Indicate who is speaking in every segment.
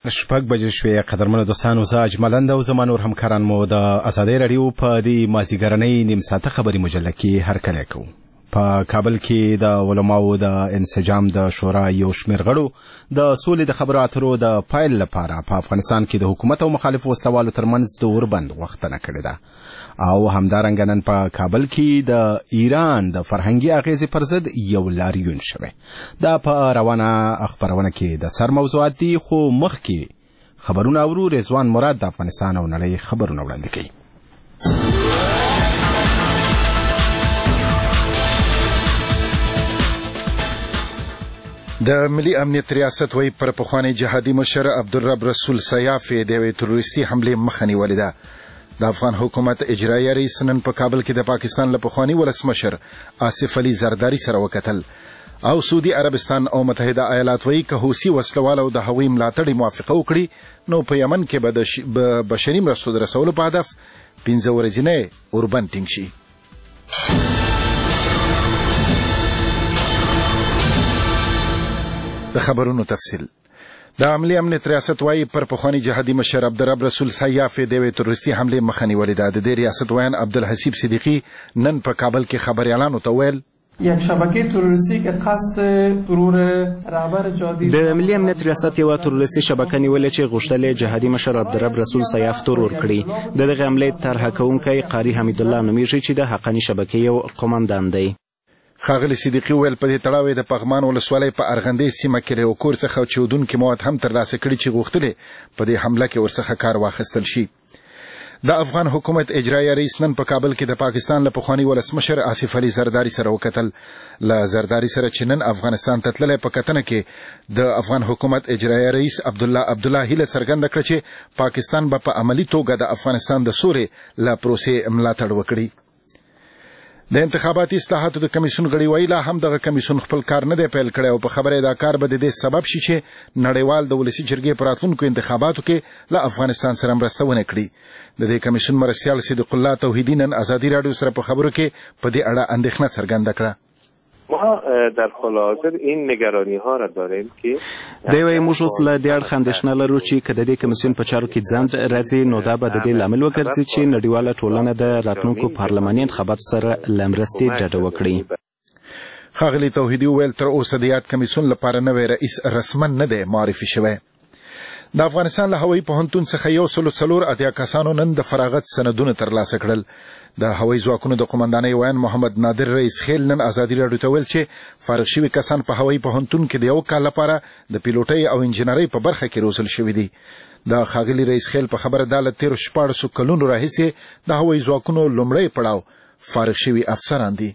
Speaker 1: شپږ بجې شوې قدرمنو دوستانو، زه اجمل او زما نور همکاران مو د ازادۍ راډیو په دې مازیګرنۍ نیم ساعته خبري مجله کې هرکلی کوو. په کابل کې د علماو د انسجام د شورا یو شمېر غړو د سولې د خبرو اترو د پیل لپاره په افغانستان کې د حکومت او مخالفو وسلوالو ترمنځ د اوربند غوښتنه کړې ده، او همدارنګه نن په کابل کې د ایران د فرهنګي اغیزې پر ضد یو لاریون شوی. دا په روانه خپرونه کې د سر موضوعات دي، خو مخکې خبرونه اورو. رضوان مراد د افغانستان او نړۍ خبرونه وړاندې کوي.
Speaker 2: د ملي امنیت ریاست وی پر پخوانی جهادي مشر عبدالرب رسول سیاف د یوې تروریستي حملې مخه نیولې ده. د افغان حکومت اجرایي رئیس نن په کابل کې د پاکستان له پخوانی ولسمشر آصف علي زرداري سره وکتل، او سعودي عربستان او متحده ایالات وی که حوثي وسلوالو د هغوی ملاتړ موافقه وکړي نو په یمن کې به د بشري مرستو د رسولو په هدف 15 ورځې اوربند ټینګ شي. د خبرونو تفصیل. د عملی امنیت ریاست وایي پر پخوانی جهادي مشر عبدالرب رسول سیاف د یوې تروریستي حملې مخه نیولې ده. د دې ریاست ویان عبدالحسیب صدیقي نن په کابل کې خبریالانو ته ویل
Speaker 3: یک شبکه تروریستی که قصد ترور رهبر جهادی
Speaker 4: د ملي امنیت ریاست یو تروریستي شبکه نیولې چې غوښتل جهادي مشر عبدالرب رسول سیاف ترور کړي. دغه حملې طرح کوونکی قاری حمید الله نومیږي چې د حقانی شبکې یو قوماندان دی.
Speaker 2: ښاغلي صدیقي ویل په دې تړاو د پغمان ولسوالۍ په ارغندې سیمه کې له کور څخه چودونکي مواد هم ترلاسه کړي چې غوښتلې په دې حمله کې ورڅخه کار واخیستل شي. د افغان حکومت اجرایي رئیس نن په کابل کې د پاکستان له پخوانی ولسمشر آصف علي زرداري سره وکتل. له زرداري سره چې نن افغانستان ته تللی، په کتنه کې د افغان حکومت اجرایي رئیس عبدالله هیله څرګنده کړه چې پاکستان به په عملي توګه د افغانستان د سولې له پروسې ملاتړ وکړي. د انتخاباتي اصلاحاتو د کمیسیون غړي ویل لا هم دغه کمیسیون خپل کار نه دی پیل کړی، او په خبره دا کار به د دې سبب شي چې نړیوال د ولسی جرګې په راتلونکو انتخاباتو کې له افغانستان سره مرسته ونه کړي. د دې کمیسیون مرستیال صدیق الله توحیدی نن ازادي راډیو سره په خبرو کې په دې اړه اندېښنه څرګنده کړه.
Speaker 5: ما در حال حاضر این نگرانی ها را داریم که
Speaker 4: دوی موږ اوس له دې اړخ اندېښنه لرو چې که د دې کمیسیون په چارو کې ځنډ راځي نو دا به د دې لامل وګرځي چې نړیواله ټولنه د راتلونکو پارلماني انتخاباتو سره له مرستې ډډه وکړي.
Speaker 2: ښاغلي توحیدي وویل تر اوسه د یاد کمیسیون لپاره نوی رئیس رسما نه دی معرفي شوی. د افغانستان له هوایي پوهنتون څخه 104 کسانو نن د فراغت سندونه ترلاسه کړل. د هوایي ځواکونو د قومندانۍ ویان محمد نادر رئیس خیل نن ازادي راډیو ته ویل چې فارغ شوي کسان په هوایي پوهنتون کې د یو کال لپاره د پیلوټۍ او انجینرۍ په برخه کې روزل شوي دي. د ښاغلي رئیس خیل په خبره دا له تېرو 14 کلونو راهیسې د هوایي ځواکونو لومړی پړاو فارغ شوي افسران دي.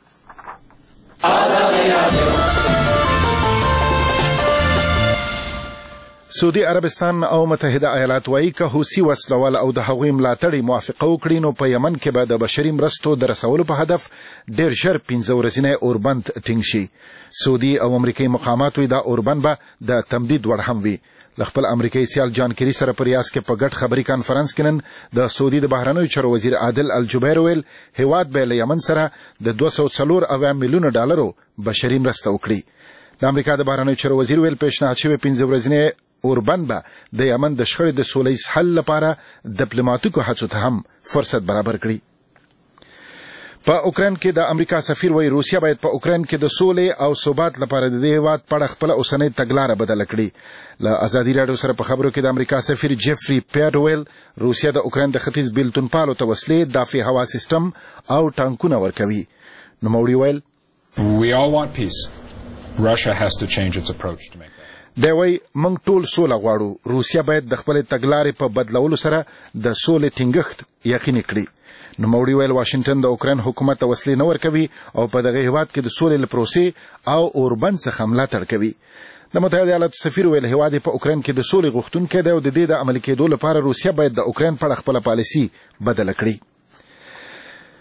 Speaker 2: سعودي عربستان او متحده ایالات وایي که حوثي وسلوال او د هغوی ملاتړي موافقه وکړي نو په یمن کې به د بشري مرستو د رسولو په هدف ډېر ژر 15 ورځې اوربند ټینګ شي. سعودي او امریکایي مقامات وایي دا اوربند به د تمدید وړ هم وي. له خپل امریکایي سیال جان کیری سره په ریاض کې په ګډ خبري کانفرنس کې نن د سعودي د بهرنیو چارو وزیر عادل الجبیر ویل هیواد به له یمن سره د 204 میلیون ډالرو بشري مرسته وکړي. د امریکا د بهرنیو چارو وزیر ویل پیشنهاد شوی 15 ورځې اوربند به د یمن د شخړې د سولهییز حل لپاره ډیپلوماټیکو هڅو ته هم فرصت برابر کړي. په اوکراین کې د امریکا سفیر وایي روسیا باید په اوکراین کې د سولې او ثبات لپاره د دې هیواد په اړه خپله اوسنۍ تګلاره بدله کړي. له ازادي راډیو سره په خبرو کې د امریکا سفیر جیفري پییر ویل روسیا د اوکراین د ختیځ بیلتون پالو ته وسلې، دافع هوا سیستم او ټانکونه ورکوي. نوموړي ویل
Speaker 6: We all want peace. Russia has to change its approach to make
Speaker 2: دی وایي موږ ټول سوله غواړو. روسیا باید د خپلې تګلارې په بدلولو سره د سولې ټینګښت یقیني کړي. نوموړي ویل واشنګټن د اوکراین حکومت ته وسلې نه ورکوي او په دغه هیواد کې د سولې له پروسې او اوربند څخه ملاتړ کوي. د متحده ایالاتو سفیر ویل هیواد په اوکراین کې د سولې غوښتونکی دی او د دې د عملي کېدو لپاره روسیا باید د اوکراین په اړه خپله پالیسي بدله کړي.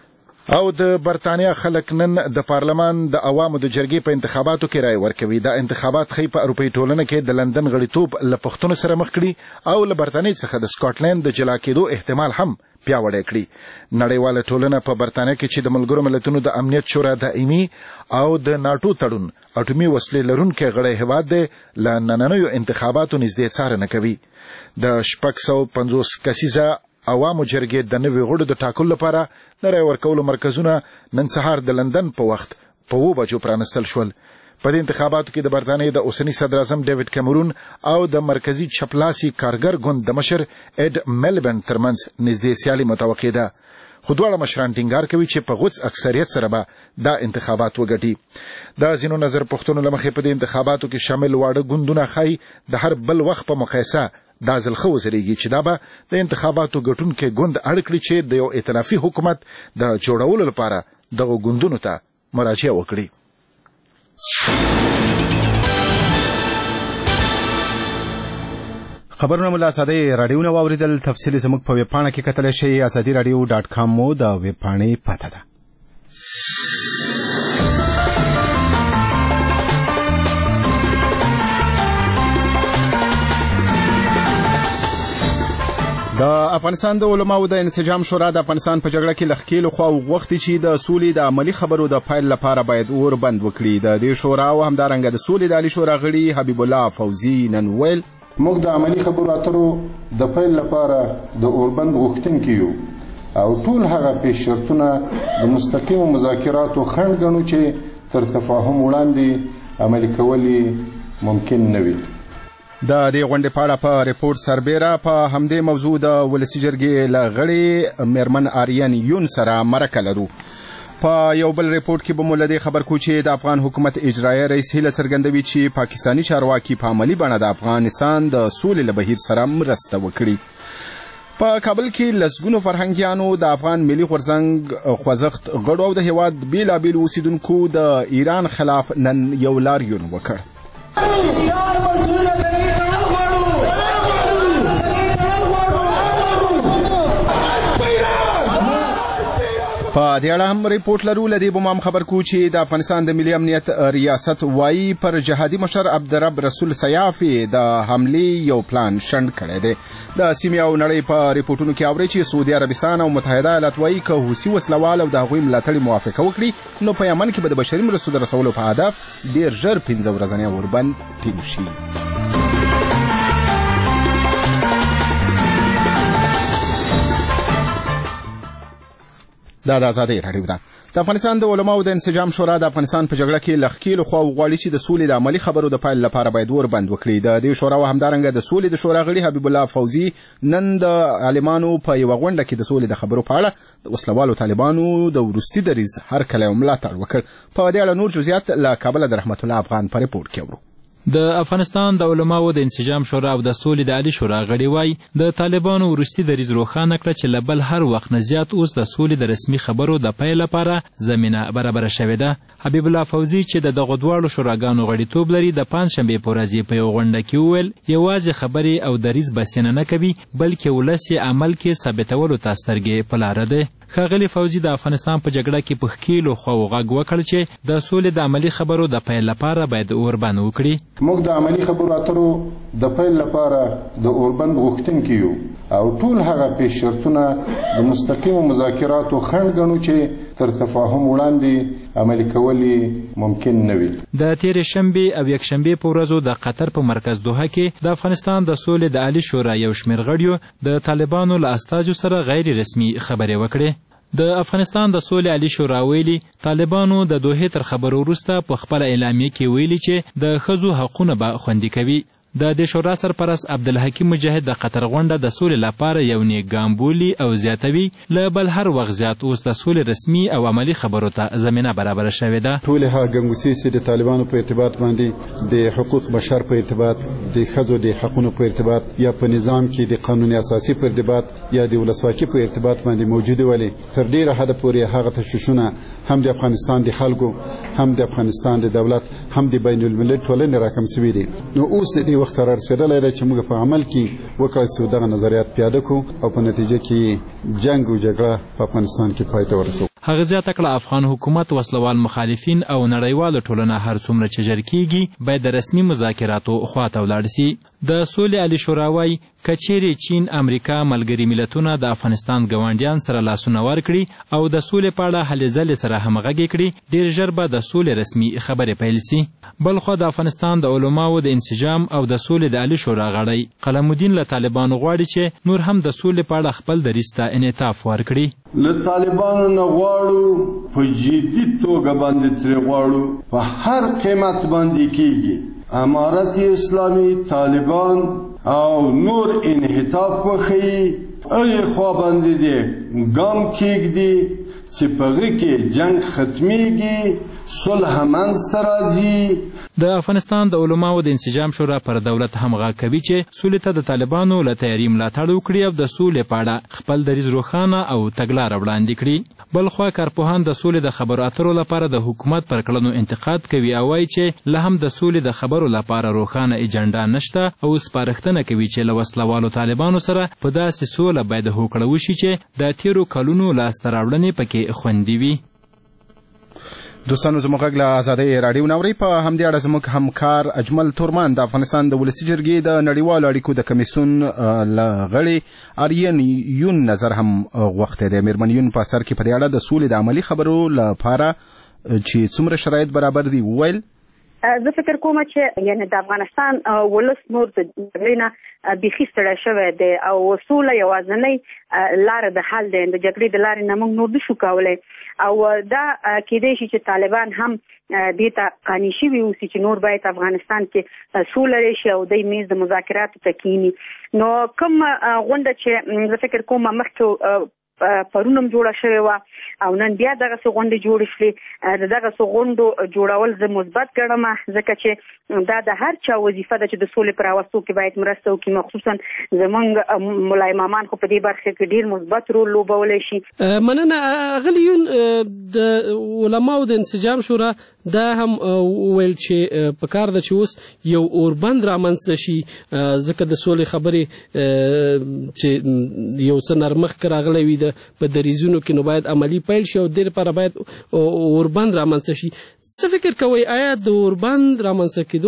Speaker 2: او د برتانیا خلک نن د پارلمان د عوامو د جرګې په انتخاباتو کې رائے ورکوي. دا انتخابات خی په اروپאי ټولنه کې د لندن غړیتوب له پښتون سره مخ کړي او له برتانیې څخه د سکاټلند د جلا کېدو احتمال هم پیاوړی کړي. نړیواله ټولنه په برتانیا کې چې د ملګرو ملتونو د امنیت شورا دائمي او د ناټو تړون اټومي وسلې لرونکي غړی هیواد دی له نننیو انتخاباتو نږدې څارنه کوي. د 650 کسیزه عوامو جرګې د نوي غړو د ټاکلو لپاره د رای ورکولو مرکزونه نن سهار د لندن په وخت په 2 بجو پرانستل شول. په دې انتخاباتو کې د برتانیې د اوسنی صدر اعظم ډیوډ کیمرون او د مرکزی چپلاسي کارګر ګوند د مشر اډ میلبن ترمنځ نږدې سیالي متوقع ده. خو دواړه مشران ټینګار کوي چې په غوڅ اکثریت سره به دا انتخابات وګټي. دا ځینو نظر پښتون لمخې په دې انتخاباتو کې شامل واړه ګوندونه خای د هر بل وخت په مقایسه دا ځل خو وزریږي چې دا به د انتخاباتو ګټونکي ګوند اړ کړي چې د یو ائتلافي حکومت د جوړولو لپاره دغه ګوندونو ته مراجعه وکړي.
Speaker 1: خبرونه ملا ساده رادیو نو اوریدل. تفصیلی زموږ په ویب پاڼه کې کتل شي azadiradio.com مو د ویب پاڼې پته ده. د افغانستان د علماو د انسجام شورا د افغانستان په جګړه کې لخکېلو خوا وغوښتي چې د سولې د عملی خبرو د پیل لپاره باید اور بند وکړي. د دې شورا او همدارنګه د سولې د عالی شورا غړي حبیب الله فوزي نن ویل
Speaker 7: موږ د عملی خبرو اترو د پیل لپاره د اوربند غوښتونکي یو او ټول هغه پیش شرطونه د مستقیم مذاکراتو خنډ ګڼو چې تر تفاهم وړاندې عملي کول ممکن نه وي.
Speaker 1: د دې غونډې په اړه په ریپورت سربیره په همدې موضوع د ولسی جرګې له غړي میرمن آریان یون سره مرکه لرو. په یو بل ریپورت کې به مو له دې خبر کو چې د افغان حکومت اجرایي رئیس هیله څرګندوي چې پاکستاني چارواکي په عملی بڼه د افغانستان د سولې له بهیر سره مرسته وکړي. په کابل کې لسګونو فرهنګیانو د افغان ملي غورځنګ خوځښت غړو او د هیواد بیلابیل اوسیدونکو د ایران خلاف نن یو لاریون وکړ. په دې اړه هم ریپورت لرو. له دې به هم خبر کو چې د افغانستان د ملي امنیت ریاست وایي پر جهادي مشر عبدالرب رسول سیافي د حملې یو پلان شنډ کړی دی. د سیمې او نړۍ په ریپورتونو کې اوري چې سعودي عربستان او متحده ایالات وایي که حوثي وسلوال او د هغوی ملاتړي موافقه وکړي نو په یمن کې به د بشري مرستو د رسولو په هدف ډېر ژر 15 ورځنی اوربند ټینګ شي. دا د آزادۍ راډیو ده. د افغانستان د علماو د انسجام شورا د افغانستان په جګړه کې لخکېلو خوا وغواړي چې د سولې د عملی خبرو د پیل لپاره باید اور بند وکړي. د دې شورا او همدارنګه د سولې د شورا غړي حبیب الله فوزي نن د عالمانو په یو غونډه کې د سولې د خبرو په اړه د وسلوالو طالبانو د وروستي دریځ هرکلی ملاتړ وکړ. په دې اړه نور جزئیات له کابل د رحمت الله افغان په ریپورت کې اورو.
Speaker 8: د افغانستان د علماو د انسجام شورا او د سولې د عالی شورا غړي وایي د طالبانو وروستي دریځ روښانه کړه چې له بل هر وخت نه زیات اوس د سولې د رسمي خبرو د پیل لپاره زمینه برابره شوې ده. حبیب الله فوزي چې د دغو دواړو شوراګانو غړیتوب لري د پنجشنبې په ورځ په یو غونډه کې وویل یوازې خبرې او دریځ بسنه نه کوي بلکې ولس یې عمل کې ثابتولو ته سترګې په لاره دی. ښاغلي فوزي د افغانستان په جګړه کې په ښکېلو خواو غږ وکړ چې د سولې د عملي خبرو د پیل لپاره باید اوربند وکړي.
Speaker 7: موږ د عملي خبرو اترو د پیل لپاره د اوربند غوښتونکي یو او ټول هغه پیش شرطونه د مستقیمو مذاکراتو خنډ ګڼو چې تر تفاهم وړاندې عملي کول ممکن نه وي.
Speaker 8: د تېرې شنبې او یکشنبې په ورځو د قطر په مرکز دوحه کې د افغانستان د سولې د عالی شورا یو شمېر غړیو د طالبانو له استازو سره غیر رسمي خبرې وکړې. د افغانستان د سولې عالی شورا ویلي طالبانو د دوحې تر خبرو وروسته په خپله اعلامیه کې ویلي چې د ښځو حقونه به خوندي کوي. د دې شورا سرپرست عبدالحکیم مجاهد د قطر غونډه د سولې لپاره یو نیک ګام بولي او زیاتوي له بل هر وخت زیات اوس د سولې رسمي او عملي خبرو ته زمینه برابره شوې ده.
Speaker 9: ټولې هغه ګنګوسې چې د طالبانو په ارتباط باندې د حقوق بشر په ارتباط د ښځو د حقونو په ارتباط یا په نظام کې د قانون اساسي په ارتباط یا د ولسواکۍ په ارتباط باندې موجوده ولې تر ډیره حده پورې هغه تشویشونه هم د افغانستان د خلکو هم د افغانستان د دولت هم د بین المللي ټولنې راکم شوي دي. نو اوس د وخت را رسیدلی دی چې موږ په عمل کې وکړای شو دغه نظریات پیاده کړو او په نتیجه کې جنګ او جګړه په افغانستان کې پای ته ورسوو.
Speaker 8: هغه زیاته کړه افغان حکومت وسلوال مخالفین او نړیواله ټولنه هر څومره چې ژر کیږي باید د رسمي مذاکراتو خواته ولاړ سي. د سولې عالی شورا وایي که چیرې چین، امریکا، ملګري ملتونه د افغانستان ګاونډیان سره لاسونه ورکړي او د سولې په اړه هلې ځلې سره همغږي کړي، ډېر ژر به د سولې رسمي خبرې پیل سي. بلخوا د افغانستان د علماو د انسجام او د سولې د عالی شورا غړی قلم الدین له طالبانو غواړي چې نور هم د سولې په اړه خپل دریځ ته انعطاف ورکړي.
Speaker 10: له طالبانو نه غواړو په جدي توګه باندې ترې غواړو په هر قیمت باندې کېږي امارت اسلامي، طالبان او نور انحطاف وښیي، هغې خوا باندې دې ګام کېږدي چې په هغې کې جنګ ختمیږي، صلح منځته راځي.
Speaker 8: د افغانستان د علماو د انسجام شورا پر دولت همغږ کوي چې سولې ته د طالبانو له تیاري ملاتړ وکړي او د سولې په اړه خپل دریځ روښانه او تګلاره وړاندې کړي. بلخوا کارپوهان د سولې د خبرو اترو لپاره د حکومت پر کړنو انتقاد کوي او وایي چې لا هم د سولې د خبرو لپاره روښانه اجنډا نشته او سپارښتنه کوي چې له وسلوالو طالبانو سره په داسې سوله باید هوکړه وشي چې د تیرو کلونو لاسته راوړنې پکې خوندي وي.
Speaker 1: دوستانو زموږ غږ له ازادۍ راډیو نوري په همدې اړه زموږ همکار اجمل تورمان د افغانستان د ولسي جرګې د نړیوالو اړیکو د کمیسیون له غړي آریان یون نظر هم غوښتی دی. میرمن یون په سر کې په دې اړه د سولې د عملي خبرو لپاره چې څومره شرایط برابر دي وویل.
Speaker 11: زه فکر کوم چې یعنی د افغانستان ولس نور د جګړې نه بیخي ستړی شوی دی او سوله یوازینۍ لاره د حل دی. د جګړې د لارې نه موږ نور نشو کولی او دا کېدای شي چې طالبان هم دې ته قانع شوي اوسي چې نور باید افغانستان کې سوله راشي او دوی میز د مذاکراتو ته کښیني. نو کوم غونډه چې زه فکر کوم مخکې پرونم جوړه شوې وه او نن بیا دغسې غونډې جوړې شوې. د دغسې غونډو جوړول زه مثبت ګڼم ځکه چې دا د هر چا وظیفه ده چې د سولې په راوستو کې باید مرسته وکړي، مخصوصا زموږ ملا امامان خو په دې برخه کې ډېر مثبت رول لوبولی شي.
Speaker 12: مننه اغلې یون. د علماو د انسجام شورا دا هم وویل چې په کار ده چې اوس یو اوربند رامنځته شي ځکه د سولې خبرې چې یو څه نرمښت راغلی وي په دریځونو کې نو باید عملی پیل شي او دې لپاره باید اوربند رامنځته شي. څه فکر کوئ آیا د اوربند رامنځته کېدو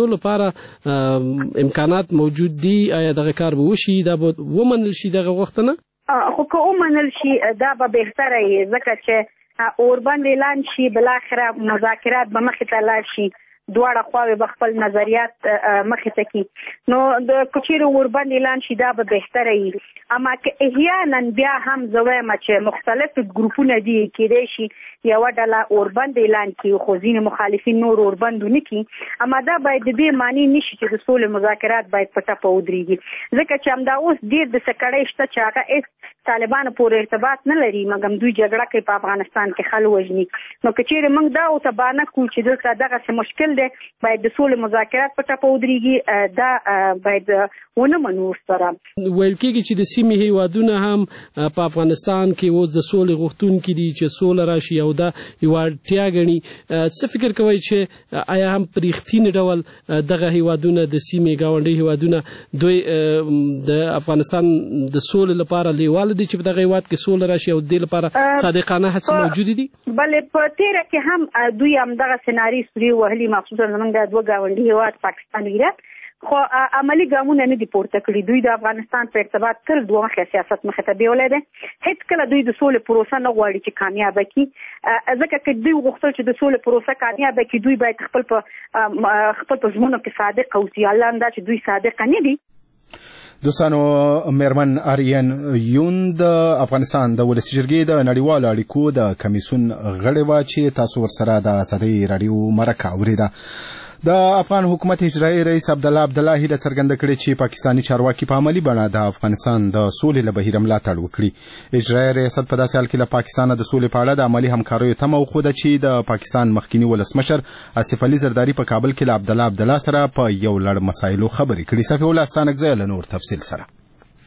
Speaker 12: لپاره امکانات موجود دي؟ آیا دغه کار به وشي؟ دا به ومنل شي دغه وخت نه؟
Speaker 11: خو که ومنل شي دا به بهتره وي ځکه چې اوربند اعلان شي بلاخره مذاکرات به مخې ته لاړ شي، دواړه خواوې به خپل نظریات مخې ته کړي. نو د که چیرې اوربند اعلان شي دا به بهتره وي. اما که احیانا بیا هم زه وایم چې مختلف ګروپونه دي کېدای شي یوه ډله اوربند اعلان کړي خو ځینې مخالفین نور اوربند ونه کړي، اما دا باید د دې معنی نشي چې د سولې مذاکرات باید په ټپه ودرېږي ځکه چې همدا اوس ډېر د سکړۍ شته چې هغه هېڅ طالبانو پورې ارتباط نه لري مګم دوی جګړه کوي په افغانستان کې خلک وژني. نو که چیرې موږ دا ورته بانه کړو چې دلته دغسې مشکل دی باید د سولې مذاکرات په ټپه ودرېږي، دا باید ونه منو ورسره.
Speaker 12: ویل کېږي چې د سیمې هیوادونه هم په افغانستان کې اوس د سولې غوښتونکي دي چې سوله راشي او دا یوه اړتیا ګڼي. څه فکر کوئ چې آیا هم په رښتیني ډول دغه هیوادونه د سیمې ګاونډي هیوادونه دوی د افغانستان د سولې لپاره لیواله دي چې په دغه هیواد کې سوله راشي او د دې لپاره صادقانه هڅې موجودې دي؟
Speaker 11: بلې په تېره کې هم دوی همدغه سناري سوري وهلي مخصوصا زموږ د دوه ګاونډي هیواد پاکستان او ایران خو عملی ګامونه نه دي پورته کړي. دوی د افغانستان په ارتباط تل دوه مخې سیاست مخې ته بیولی دی. هېڅ کله دوی د سولې پروسه نه غواړي چې کامیابه کړي ځکه که دوی غوښتل چې د سولې پروسه کامیابه کړي دوی باید خپل په ژمنو کې صادق اوسي. الله هم دا چې دوی صادقه نه دي.
Speaker 1: دوستانو میرمن آریان یون د افغانستان د ولسي جرګې د نړیوالو اړیکو د کمیسیون غړې وه چې تاسو ورسره د ازادۍ راډیو مرکه اورېده. د افغان حکومت اجرایي رئیس عبدالله عبدالله هیله څرګنده کړې چې پاکستاني چارواکي په عملي بڼه د افغانستان د سولې له بهیره ملاتړ وکړي. اجرایي ریاست په داسې حال کې له پاکستانه د سولې په اړه د عملي همکاریو تمه وښوده چې د پاکستان مخکیني ولسمشر آصف علي زرداري په کابل کې له عبدالله عبدالله سره په یو لړ مسایلو خبرې کړي. صفي الله ستانکزی له نور تفصیل سره.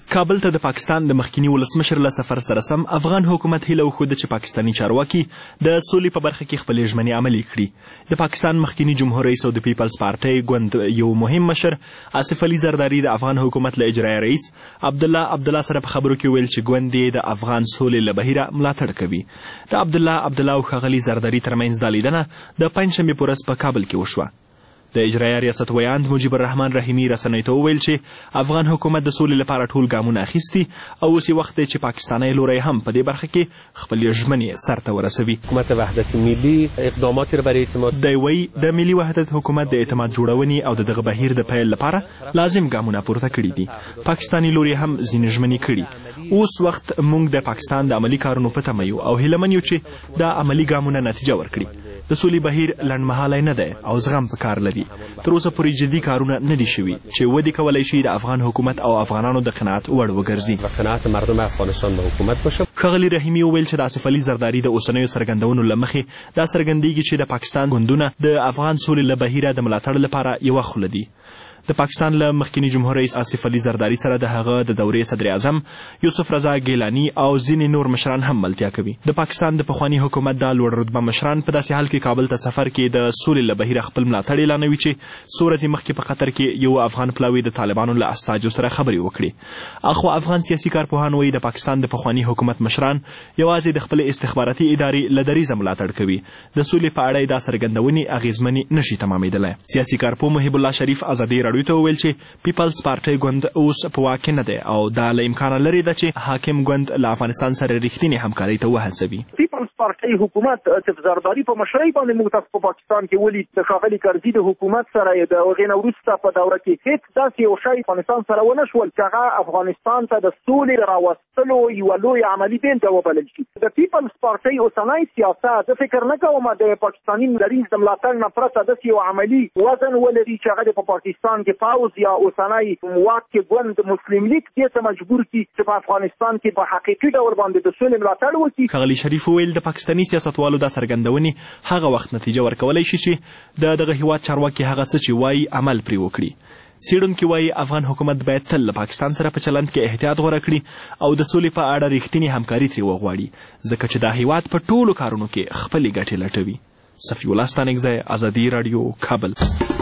Speaker 13: کابل ته د پاکستان د مخکینی ولسمشر له سفر سره سم افغان حکومت هیله وښوده چې پاکستاني چارواکي د سولې په برخه کې خپلې ژمنې عملي کړي. د پاکستان مخکینی جمهور رئیس او د پیپلز پارټۍ ګوند یو مهم مشر آصف علي زرداري د افغان حکومت له اجرایي رئیس عبدالله سره په خبرو کې ویل چې ګوند یې د افغان سولې له بهیره ملاتړ کوي. د عبدالله او ښاغلي زرداري ترمنځ دا لیدنه د پنجشنبې په ورځ په کابل کې وشوه. د اجرایه ریاست ویاند مجیب الرحمن رحیمي رسنیو ته وویل چې افغان حکومت د سولې لپاره ټول ګامونه اخیستي او اوس یې وخت دی چې پاکستانی لوری هم په دې برخه کې خپلې ژمنې سرته ورسوي.
Speaker 14: حکومت وحدت ملی اقدامات را برای اعتماد
Speaker 13: دی وایي د ملي وحدت حکومت د اعتماد جوړونې او دغه بهیر د پیل لپاره لازم ګامونه پورته کړي دي. پاکستانی لوري هم ځینې ژمنې کړي. اوس وخت موږ د پاکستان د عملي کارونو په تمه یو او هیلهمن یو چې دا عملي ګامونه نتیجه ورکړي. د سولې بهیر لنډمهالی نه دی او زغم په کار لري. تر اوسه پورې جدي کارونه نه دي شوي چې ودې کولی شي د افغان حکومت او افغانانو د قناعت وړ وګرځي.
Speaker 14: قناعت مردم افغانستان به حکومت باشه.
Speaker 13: ښاغلي رحیمي وویل چې د آصف علي زرداري د اوسنیو څرګندونو له مخې دا څرګندېږي چې د پاکستان ګوندونه د افغان سولې له بهیره د ملاتړ لپاره یوه خوله دي. د پاکستان له مخکینی جمهور رئیس آصف علي زرداري سره د هغه د دورې صدر اعظم یوسف رضا ګیلاني او ځینې نور مشران هم ملتیا کوي. د پاکستان د پخواني حکومت د لوړ رتبه مشران په داسې حال کې کابل ته سفر کې د سولې له بهیره خپل ملاتړ اعلانوي چې څو ورځې مخکې په قطر کې یو افغان پلاوي د طالبانو له استازو سره خبرې وکړي. اخوا افغان سیاسي کارپوهان وایي د پاکستان د پخواني حکومت مشران یوازې د خپل استخباراتي ادارې له دریځه ملاتړ کوي. د سولې په اړه دا څرګندونې اغېزمنې نشي تمامېدلی. سیاسي کارپوه محب الله شریف ازادي راډیو ته وویل چې پیپلز پارټۍ ګوند اوس په واک کې نه دی او دا له امکانه لرې ده چې حاکم ګوند له افغانستان سره رښتینې همکارۍ ته وهڅوي.
Speaker 15: پیپلز پارټۍ حکومت آصف زرداري په مشرۍ باندې موږ تاسو په پاکستان کې ولید. د ښاغلي کرزي د حکومت سره د هغې نه وروسته په دوره کې هېڅ داسې یو شی افغانستان سره ونه شول چې هغه افغانستان ته د سولې راوستلو یوه لویه عملي بېلګه وبلل شي. د پیپلز پارټۍ اوسنی سیاست زه فکر نه کوم د پاکستاني دریځ د ملاتړ نه پرته داسې یو عملي وزن ولري چې هغه په پاکستان کې پاوز یا اوسنی واک کې ګوند مسلم لیگ دې ته مجبور کړي چې په افغانستان کې په حقیقي ډول باندې د سولې ملاتړ وکړي.
Speaker 13: ښاغلي شریف وویل د پاکستاني سیاستوالو دا څرګندونې هغه وخت نتیجه ورکولی شي چې د دغه هیواد چارواکي هغه څه چې وایي عمل پرې وکړي. څېړونکي وایي افغان حکومت باید تل له پاکستان سره په چلند کې احتیاط غوره کړي او د سولې په اړه رښتینې همکاري ترې وغواړي ځکه چې دا هیواد په ټولو کارونو کې خپلې ګټې لټوي. صفي الله ستانکزی، ازادي راډیو، کابل.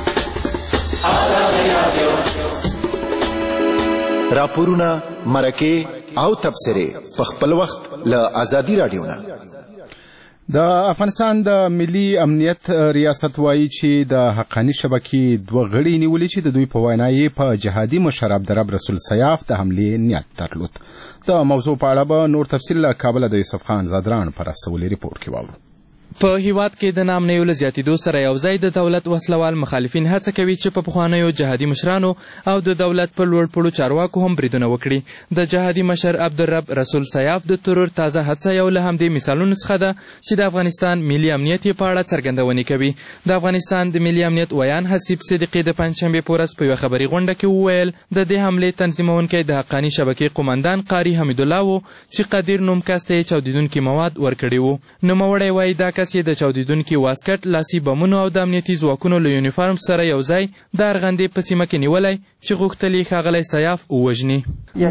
Speaker 2: راپورونه، مرکې او تبصرې په خپل وخت له ازادي راډیو نه.
Speaker 1: د افغانستان د ملي امنیت ریاست وایي چې د حقاني شبکې دوه غړي نیولي چې د دوی په وینا یې په جهادي مشر عبدالرب رسول سیاف د حملې نیت درلود. د موضوع په اړه به نور تفصیل له کابله د یوسف خان زادران په راستولي ریپورټ کې واورو.
Speaker 8: په هیواد کې د نامنیو له زیاتېدو سره یو ځای د دولت وسلوال مخالفین هڅه کوي چې په پخوانیو جهادي مشرانو او د دولت په لوړ پوړو چارواکو هم بریدونه وکړي. د جهادي مشر عبدالرب رسول سیاف د ترور تازه حادثه یو له همدې مثالونو څخه ده چې د افغانستان ملي امنیت یې په اړه څرګندونې کوي. د افغانستان د ملي امنیت ویان حسیب صدیقي د پنجشنبې په ورځ په یوه خبري غونډه کې وویل د دې حملې تنظیمونکی د حقاني شبکې قومندان قاري حمیدالله و چې قدیر نوم کس ته یې چاودېدونکي مواد ورکړي وو. نوموړی وایي دا کس یې د چاودېدونکي واسکټ، لاسي بمونو او د امنیتي ځواکونو له یونیفارم سره یو ځای د ارغندې په سیمه کې نیولی چې غوښتل یې ښاغلی سیاف ووژني.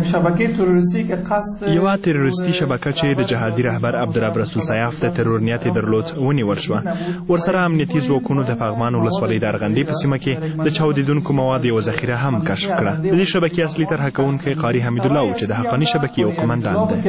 Speaker 13: یوه تروریستي شبکه چې د جهادي رهبر عبدالرب رسول سیاف د ترور نیت یې درلود ونیول شوه. ورسره امنیتي ځواکونو د پغمان ولسوالۍ د ارغندې په سیمه کې د چاودېدونکو مواد یوه ذخیره هم کشف کړه. د دې شبکې اصلي طرحه کوونکی قاري حمیدالله و چې د حقاني شبکې یو قمندان دی.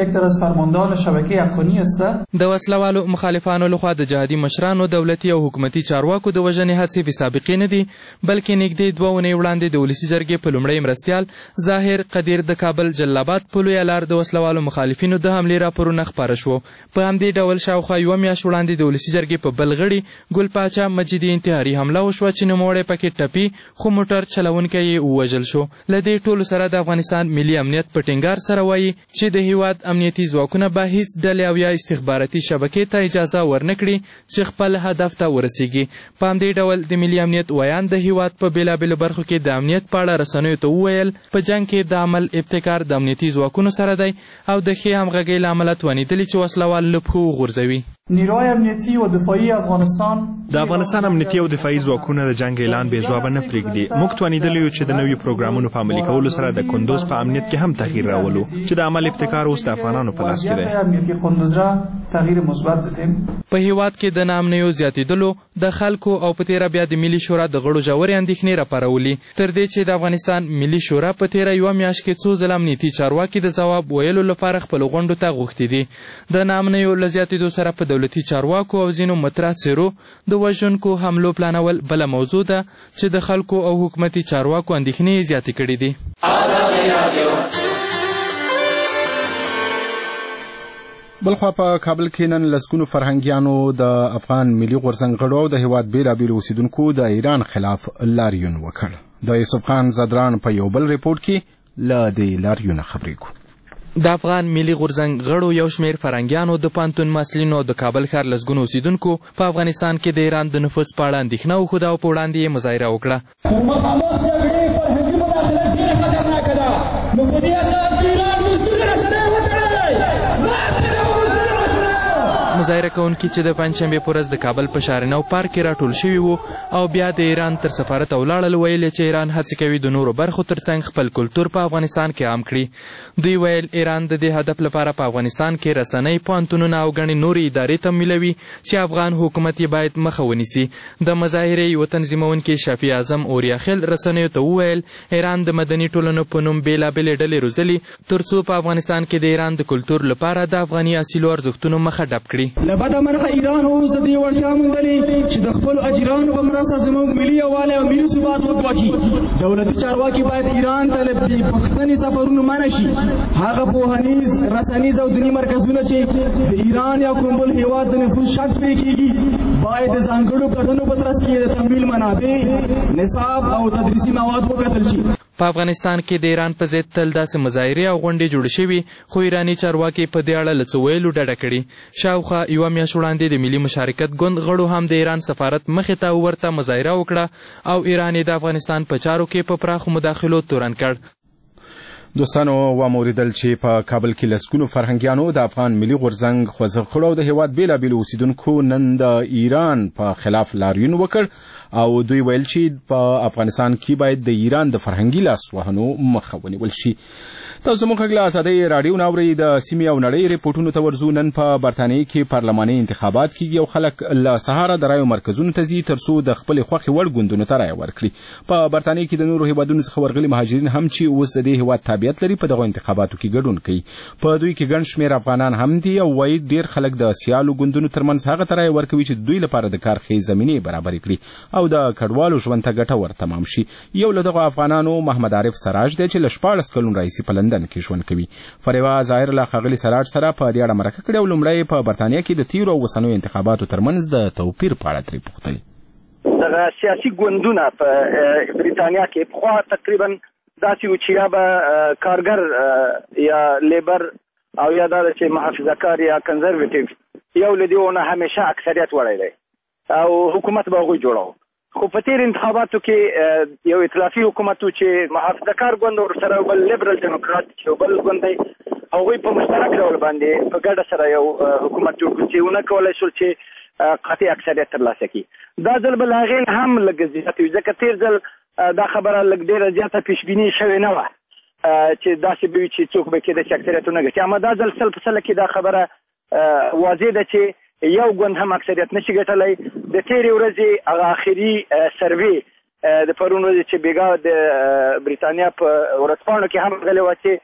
Speaker 8: د وسلوالو مخالفانو لخوا د جهادي مشرانو، دولتي او حکومتي چارواکو د وژنې هڅې بې سابقې نه دي، بلکې نږدې 2 اونۍ وړاندې د ولسي جرګې په لومړی مرستیال ظاهر قدیر د کابل جلاباد په لویه لار د وسلوالو مخالفینو د حملې راپورونه خپاره شو. په همدې ډول شاوخوا 1 میاشت وړاندې د ولسي جرګې په بل غړي ګل پاچا مجیدي انتحاري حمله وشوه چې نوموړی پکې ټپي خو موټر چلونکی یې ووژل شو. له دې ټولو سره د افغانستان ملي امنیت په ټینګار سره وایي چې د هیواد امنیتي ځواکونه به هیڅ ډلې او یا استخباراتي شبکې ته اجازه ورنکړي چې خپل هدف ته ورسیږي. په همدې ډول د ملي امنیت ویان د هیواد په بېلابېلو برخو کې د امنیت په اړه رسنیو ته وویل په جنګ کې د عمل ابتکار د امنیتي ځواکونو سره دی او د ښې همغږۍ له امله توانېدلي چې وسلوال له پښو وغورځوي.
Speaker 3: نیروهای امنیتی و دفاعي افغانستان
Speaker 13: د افغانستان امنیتي او دفاعي ځواکونه د جنگ اعلان بې ځوابه نه پرېږدي. موږ توانیدلی یو چې د نویو پروګرامونو په عملي کولو سره د کندوز په امنیت کې هم تغییر راولو چې د عمل ابتکار اوس د افغانانو په لاس کې دی.
Speaker 3: امنیتي کندوز را تغییر مثبت دادیم.
Speaker 8: په هیواد کې د ناامنیو زیاتېدلو د خلکو او په تیره بیا د ملي شورا د غړو ژورې اندېښنې راپارولي تر دې چې د افغانستان ملي شورا په تیره یوه میاشت کې څو ځله امنیتي چارواکي د ځواب ویلو لپاره خپلو غونډو ته غوښتي دي. د ناامنیو له زیاتېدو سره په دولتي چارواکو او ځینو مطرح څیرو د وژونکو حملو پلانول بله موضوع ده چې د خلکو او حکومتي چارواکو اندېښنې زیاتې کړي دي.
Speaker 1: بلخوا په کابل کې نن لسګونو فرهنګیانو د افغان ملي غورځنګ غړو او د هیواد بېلابېلو اوسیدونکو د ایران خلاف لاریون وکړ. د یوسف خان زدران په یو بل ریپورټ کې له دې لاریونه خبرې کوو.
Speaker 8: د افغان ملي غورځنګ غړو یو شمېر فرهنګیانو د پوهنتون محصلینو او د کابل ښار لسګونو اوسیدونکو په افغانستان کې د ایران د نفوذ په اړه اندېښنه وښوده او په وړاندې یې مظاهره وکړه. مظاهره کوونکي چې د پنجشنبې په ورځ د کابل په شارنو پارک کې راټول شوي وو او بیا د ایران تر سفارت ولاړل ویل چې ایران هڅې کوي د نورو برخو ترڅنګ خپل کلتور په افغانستان کې عام کړي. دوی ویل ایران د دې هدف لپاره په افغانستان کې رسنۍ، پوهنتونونه او ګڼې نورې ادارې تمویلوي چې افغان حکومت یې باید مخه ونیسي. د مظاهرې یوه تنظیمونکي شفیع اعظم اوریاخیل رسنیو ته وویل ایران د مدني ټولنو په نوم بېلابېلې ډلې روزلي تر څو په افغانستان کې د ایران د کلتور لپاره د افغاني اصیلو ارزښتونو مخه ډپ کړي.
Speaker 16: لبدا مرغه ایران اوس د دې وړتیا موندلې چې د خپلو اجرانو په مرسته زموږ ملي یووالی او ملي ثبات وګواکي. دولتي چارواکي باید ایران ته له پښتني سفرونو منع شي. هغه پوهنیز، رسنیز او دیني مرکزونه چې د ایران یا کوم بل هېواد د نفوذ شک پرې کېږي باید د ځانګړو کړنو په ترڅ کې د تمویل منابع، نصاب او تدریسي مواد وکتل شي.
Speaker 8: په افغانستان کې د ایران په ضد تل داسې مظاهرې او غونډې جوړې شوي خو ایراني چارواکي په دې اړه له څه ویلو ډډه کړې. شاوخوا یوه میاشت وړاندې د ملي مشارکت ګوند غړو هم د ایران سفارت مخې ته ورته مظاهره وکړه او ایران یې د افغانستان په چارو کې په پراخو مداخلو تورن کړ.
Speaker 1: دوستانو واوریدل چې په کابل کې لسګونو فرهنګیانو د افغان ملي غورځنګ خوځښت غړو د هیواد بېلابېلو اوسیدونکو نن د ایران په خلاف لاریون وکړ او دوی ویل چې په افغانستان کې باید د ایران د فرهنګي لاسوهنو مخه ونیول شي. تاسو زموږ غږ له ازادۍ راډیو نه اورئ. د سیمې او نړۍ ریپورټونو ته ورځو. نن په برطانیې کې پارلماني انتخابات کېږي او خلک له سهاره د رایو مرکزونو ته ځي تر څو د خپلې خوښې وړ ګوندونو ته رایه ورکړي. په برطانیې کې د نورو هیوادونو څخه ورغلي مهاجرین هم چې اوس د دې هیواد تابعیت لري په دغو انتخاباتو کې ګډون کوي. په دوی کې ګڼ شمېر افغانان هم دي او وایي ډېر خلک د سیالو ګوندونو ترمنځ هغه ته رایه ورکوي چې د دوی لپاره د کار ښې زمینې برابرې کړي او د کډوالو ژوند ته ګټور تمام شي. یو له دغو افغانانو محمد عارف سراج دی چې له 14 کلونو راهیسې په لندن کې ژوند کوي. فریوا ظاهر له ښاغلي سراج سره په دې اړه مرکه کړې او لومړی په برطانیه کې د تیرو او اوسنیو انتخاباتو ترمنځ د توپیر په اړه ترې پوښتلې.
Speaker 15: دغه سیاسي ګوندونه په برطانیه کې پخوا تقریبا داسې و چې یا به کارګر یا لیبر او یا دا چې محافظه‌کار یا کنزرویټیو یو له دېونه همیشه اکثریت وړی دی او حکومت به هغوی جوړاو. خو په تیر انتخاباتو کې یو ائتلافي حکومت و چې محافظه‌کار ګوند ورسره بل لیبرل ډیموکرات چې بل ګوند دی هغوی په مشترک ډول باندې په ګډه سره یو حکومت جوړ کړي چې ونه کولی شول چې قاطع اکثریت ترلاسه کړي. دا ځل به له هغې هم لږ زیات وي ځکه تیر ځل دا خبره لږ ډېره زیاته پیشبیني شوې نه وه چې داسې به وي چې څوک به کېده چې اکثریت ونه ګټي. اما دا ځل سل په سله کې دا خبره واضح ده چې یو ګوند هم اکثریت نشي ګټلی. د تېرې ورځې هغه آخري سروې د پرون ورځې چې بېګا د برطانیا په ورځپاڼو کې هم راغلې وه چې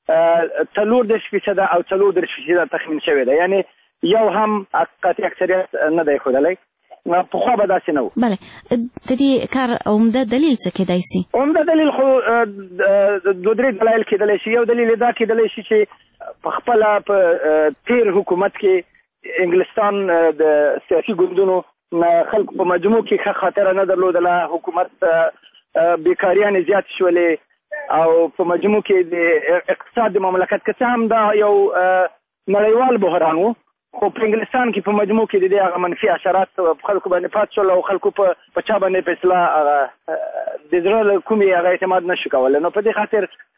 Speaker 15: 43% او 34% تخمین شوی ده، یعنې یو هم قاطع اکثریت نه دی ښودلی. پخوا به داسې نه و.
Speaker 17: بله، د دې کار عمده دلیل څه کېدای شي؟
Speaker 15: عمده دلیل خو دوه درې دلایل کېدلی شي. یو دلیل دا کېدلی شي چې په خپله په تېر حکومت کې انګلستان د سیاسي ګوندونو خلکو په مجموع کې ښه خاطره نه درلودله. حکومت بیکاریانې زیات شولې او په مجموع کې د اقتصاد د مملکت که څه هم دا یو نړیوال بحران و خو په انګلستان کې په مجموع کې د دې هغه منفي اثرات خلکو باندې پات شول او خلکو په چا باندې په اصلاح د زړه له کومې هغه اعتماد نشو کولی. نو په دې خاطر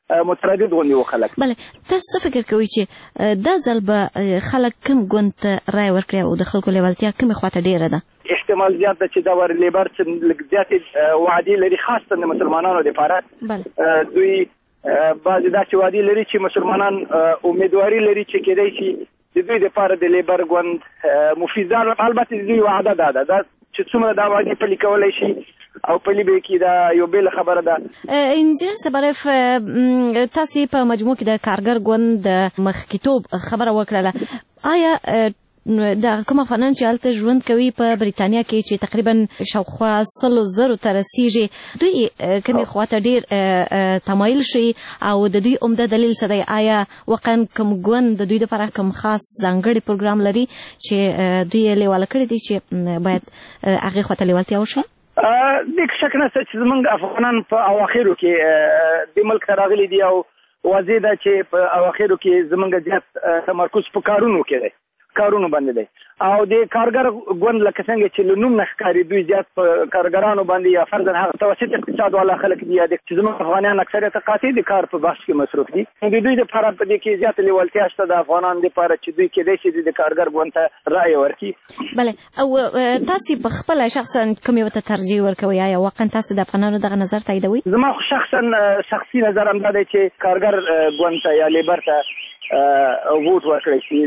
Speaker 15: متردد غوندي وخلک.
Speaker 17: بله تاسو فکر کوئ چې دا ځل به خلک کوم ګوند ته رای ورکړي او د خلکو لیوالتیا کومې خواته ډیره ده؟
Speaker 15: احتمال زیات ده چې دا ور لیبر چې لږ زیاتې وعدې لري خاصه د مسلمانانو لپاره. دوی بعضې داسې وعدې لري چې مسلمانان امیدواري لري چې کېدای شي د دوی لپاره د لیبر ګوند مفید ده. البته د دوی وعده دا ده چې څومره دا وعدې پلي کولی شي او پلي به کړي دا یو بېله خبره ده.
Speaker 17: انجینر صبریف تاسې په مجموع کې د کارګر ګوند د مخکېتوب خبره وکړله. آیا د کوم افغانان چې هلته ژوند کوي په بریتانیا کې چې تقریبا شاوخوا 100,000 ته رسیږي دوی کومې خواته ډېر تمایل شي او د دوی عمده دلیل څه دی؟ آیا واقعا کوم ګوند د دوی لپاره کوم خاص ځانګړی پروګرام لري چې دوی یې لیواله کړی دی چې باید هغې خواته لیوالتیا وشي؟
Speaker 15: دې شک نشته چې زموږ افغانان په اواخرو کې د ملک ته راغلي دي او واضح ده چې په اواخرو کې زموږ زیات تمرکز په کارونو کې دی، کارونو باندې دی او د کارګر ګوند لکه څنګه چې له نوم نه ښکاري دوی زیات په کارګرانو باندې یا فرضاً هغه متوسط اقتصاد والا خلک دي یا چې زموږ افغانان اکثریت قاطع د کار په بحث کې مصروف دي. د دوی دپاره په دې کې زیاته لیوالتیا شته د افغانانو دپاره چې دوی کېدای شي د کارګر ګوند ته رایې ورکړي.
Speaker 17: بله او تاسې په خپله شخصا کوم یو ته ترجیح ورکوئ؟ آیا واقعا تاسې د افغانانو دغه نظر تاییدوئ؟
Speaker 15: زما شخصي نظر همدا دی چې کارګر ګوند ته یا لیبر ته ووټ ورکړی شي.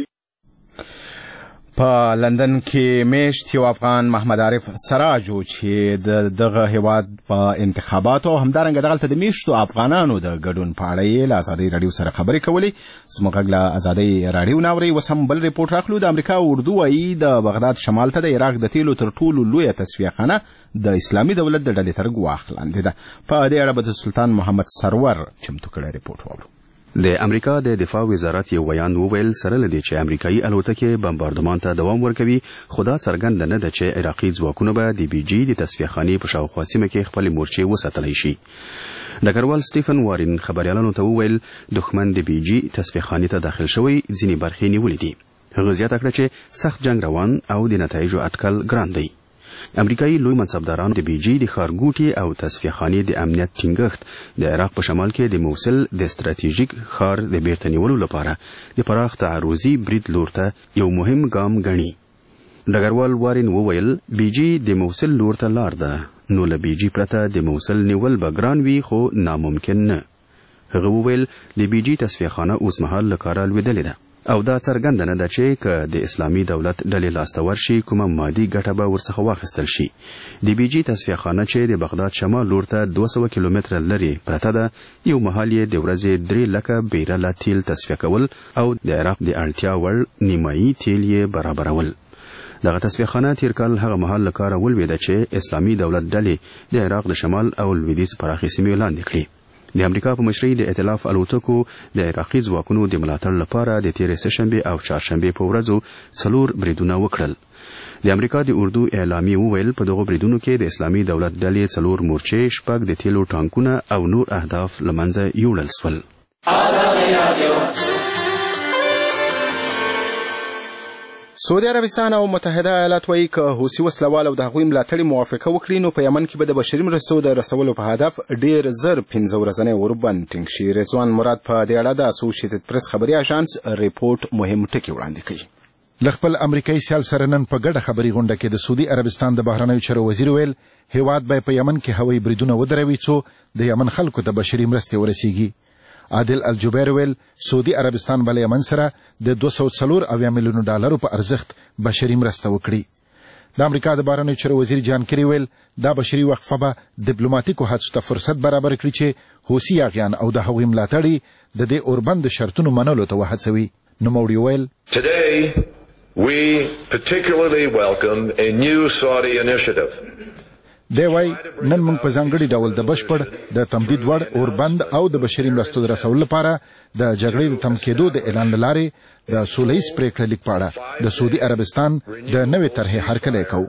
Speaker 1: په لندن کې میشت یو افغان محمد عارف سراج چې دغه هیواد په انتخاباتو او همدارنګه دغلته د میشتو افغانانو د ګډون په اړه یې له ازادۍ راډیو سره خبرې کولې. زموږ غږ له ازادۍ راډیو نه اورئ. اوس هم بل ریپورټ راخلو. د امریکا اردو وایي د بغداد شمال ته د عراق د تیلو تر ټولو لویه تصفیه خانه د اسلامي دولت د ډلې تر ګواښ لاندې ده. په دې اړه به د سلطان محمد سرور چمتو کړی ریپورټ واورو.
Speaker 18: د امریکا د دفاع وزارت یو بیان وویل سره لدی چې امریکایي الوتکې بمباردمان ته دوام ورکوي، خو دا څرګند نه ده چې عراقي ځواکونه به د بي جي د تصفیه خانې په شاوخوا سیمه کې خپلې مورچې وساتلی شي. ډګروال سټیفن وارن خبریالانو ته وویل دښمن د بي جي تصفیه خانې ته داخل شوی ځینې برخې نیولې دي. هغه زیاته کړه چې سخت جنگ روان او د نتایجو اټکل ګران دی. امریکایي لوی منصبداران د بي جي د ښارګوټي او تصفیه خانې د امنیت ټینګښت د عراق په شمال کې د موصل د ستراتیژیک ښار د بیرته نیولو لپاره د پراخ تعرضي برید لور ته یو مهم ګام ګڼي. ډګروال وارن وویل بي جي د موصل لور ته لار ده، نو له بي جي پرته د موصل نیول به ګران وي خو ناممکن نه. هغه وویل د بي جي تصفیه خانه اوس مهال له کاره لوېدلې ده او دا څرګنده نه ده چې که د اسلامي دولت ډلې لاسته ورشي کومه مادي ګټه به ورڅخه واخیستل شي. د بي جي تصفیه خانه چې د بغداد شمال لور ته 200 کیلومتره لرې پرته ده، یو مهال یې د ورځې 3 لکه بیرله تیل تصفیه کول او د عراق د اړتیا وړ نیمایي تیل یې برابرول. دغه تصفیه خانه تیر کال هغه مهال له کاره ولوېده چې اسلامي دولت ډلې د عراق د شمال او لویدیځ پراخې سیمې لاندې کړي. د امریکا په مشرۍ د ائتلاف الوتکو د عراقي ځواکونو د ملاتړ لپاره د تیرې سهشنبې او چهارشنبې په ورځو 4 بریدونه وکړل. د امریکا د اردو اعلامیې وویل په دغو بریدونو کې د اسلامي دولت ډلې 4 مورچې، 6 د تیلو ټانکونه او نور اهداف له منځه یوړل سول.
Speaker 1: سعودي عربستان او متحده ایالات وایي که حوثي وسلوال او د هغوی ملاتړي موافقه وکړي نو په یمن کې به د بشري مرستو د رسولو په هدف ډېر زر 15 ورځنی اوربند ټینګ شي. رضوان مراد په دې اړه د اسوسییټډ پریس خبري اژانس ریپورټ مهم ټکي وړاندې کړي.
Speaker 2: له خپل امریکایي سیال سره نن په ګډه خبري غونډه کې د سعودي عربستان د بهرنیو چارو وزیر ویل هیواد به په یمن کې هوایي بریدونه ودروي څو د یمن خلکو ته بشري مرستې ورسیږي. عادل الجبیر ویل سعودي عربستان بل یمن سره د 204 میلیون ډالرو په ارزښت بشري مرسته وکړي. د امریکا د بهرنیو چارو وزیر جان کری ویل دا بشري وقفه به ډیپلوماټیکو هڅو ته فرصت برابر کړي چې حوثي یاغیان او د هغوی ملاتړي د دې اوربند شرطونو منلو ته وهڅوي. نوموړي ویل
Speaker 19: Today we particularly welcome a new Saudi initiative.
Speaker 2: دی وای نن موږ په ځانګړي ډول د بشپړ د تمدید وړ اوربند او د بشري مرستو د رسولو لپاره د جګړې د تم کېدو د اعلان له لارې د سوله ییز پریکړه لیک په اړه د سعودي عربستان د نوې طرحې هرکلی کوو.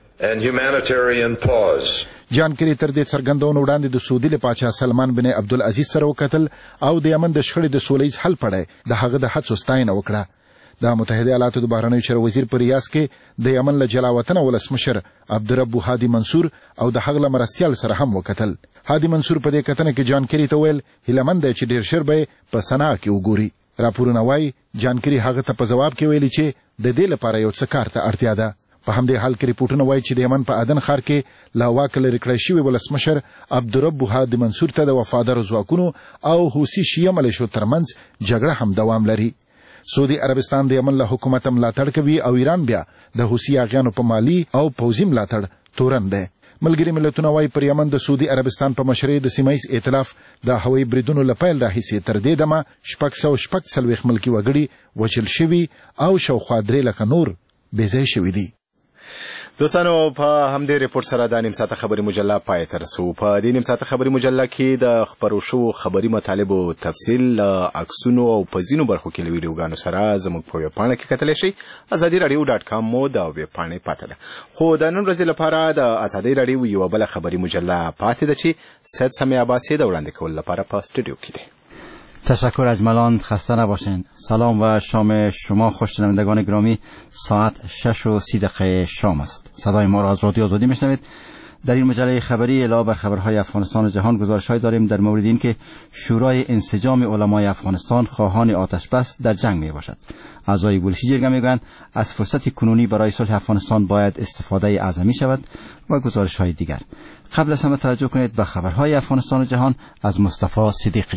Speaker 2: جان کری تر دې څرګندونو وړاندې د سعودي له پاچا سلمان بن عبدالعزیز سره وکتل او د یمن د شخړې د سوله ییز حل په اړه د هغه د هڅو ستاینه وکړه. د متحده ایالاتو د بهرنیو چارو وزیر په ریاض کې د یمن له جلاوطن ولسمشر عبدالرب هادي منصور او د هغه مرستیال سره هم وکتل. هادي منصور په دې کتنه کې جان کری ته ویل هیلمند چې ډیر شر به په سنا کې وګوري. راپورونه وايي جان کری هغه ته په جواب کې ویلي چې د دې لپاره یو څه کار ته اړتیا ده. په همدې حال کې ریپورتونه وايي چې د یمن په عدن ښار کې لا واک لري کړی شوی ولسمشر عبدالرب هادي منصور ته د وفادار ځواکونو او حوثي شیعه ملیشو ترمنځ جګړه هم دوام لري. سعودي عربستان د یمن له حکومت ملاتړ کوي او ایران بیا د حوثي اغیانو په مالی او پوځي ملاتړ تورن دی. ملګری ملتونه وايي پر یمن د سعودي عربستان په مشرۍ د سیمایي ائتلاف د هوایي بریدونو لپاره راهیسي تر دې دمه 640 ملکی وګړي وژل شوي او شاوخوا 3 لک نور بېځای شوي دي.
Speaker 1: دوستانو په همدې ریپورت سره د نیم ساعته خبري مجله پای ته رسو. په دې نیم ساعته خبري مجله کې د خبرو شو خبري مطالبو تفصیل عکسونو او په ځینو برخو کې له ویډیوګانو سره زموږ په ویبپاڼه کې کتلی شئ. azadiradio.com مو د ویبپاڼې پاته ده. خو د نن ورځې لپاره د ازادي راډیو یوه بله خبري مجله پاتې ده چې سید سمیع عباسی د وړاندې کولو لپاره په استودیو کې دی.
Speaker 20: تشکر اجملان، خسته نباشین. سلام و شام شما خوش شنوندگان گرامی. ساعت 6:30 شام است. صدای ما را از رادیو آزادی میشنوید. در این مجله خبری علاوه بر خبرهای افغانستان و جهان گزارش‌های داریم در مورد این که شورای انسجام علمای افغانستان خواهان آتش بس در جنگ میباشد. اعضای بولشی جرگه میگویند از فرصت کنونی برای صلح افغانستان باید استفاده اعظمی شود و گزارش‌های دیگر. قبل از همه توجه کنید به خبرهای افغانستان و جهان از مصطفی صدیقی.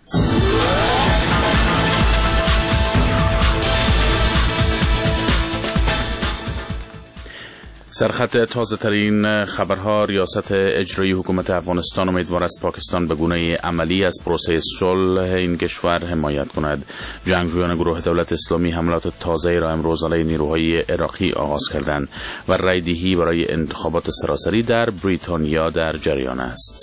Speaker 21: سرخط تازه ترین خبرها: ریاست اجرایی حکومت افغانستان امیدوار است پاکستان به گونه عملی از پروسه صلح این کشور حمایت کند. جنگجویان گروه دولت اسلامی حملات تازه‌ای را امروز علیه نیروهای عراقی آغاز کردند و رایدهی برای انتخابات سراسری در بریتانیا در جریان است.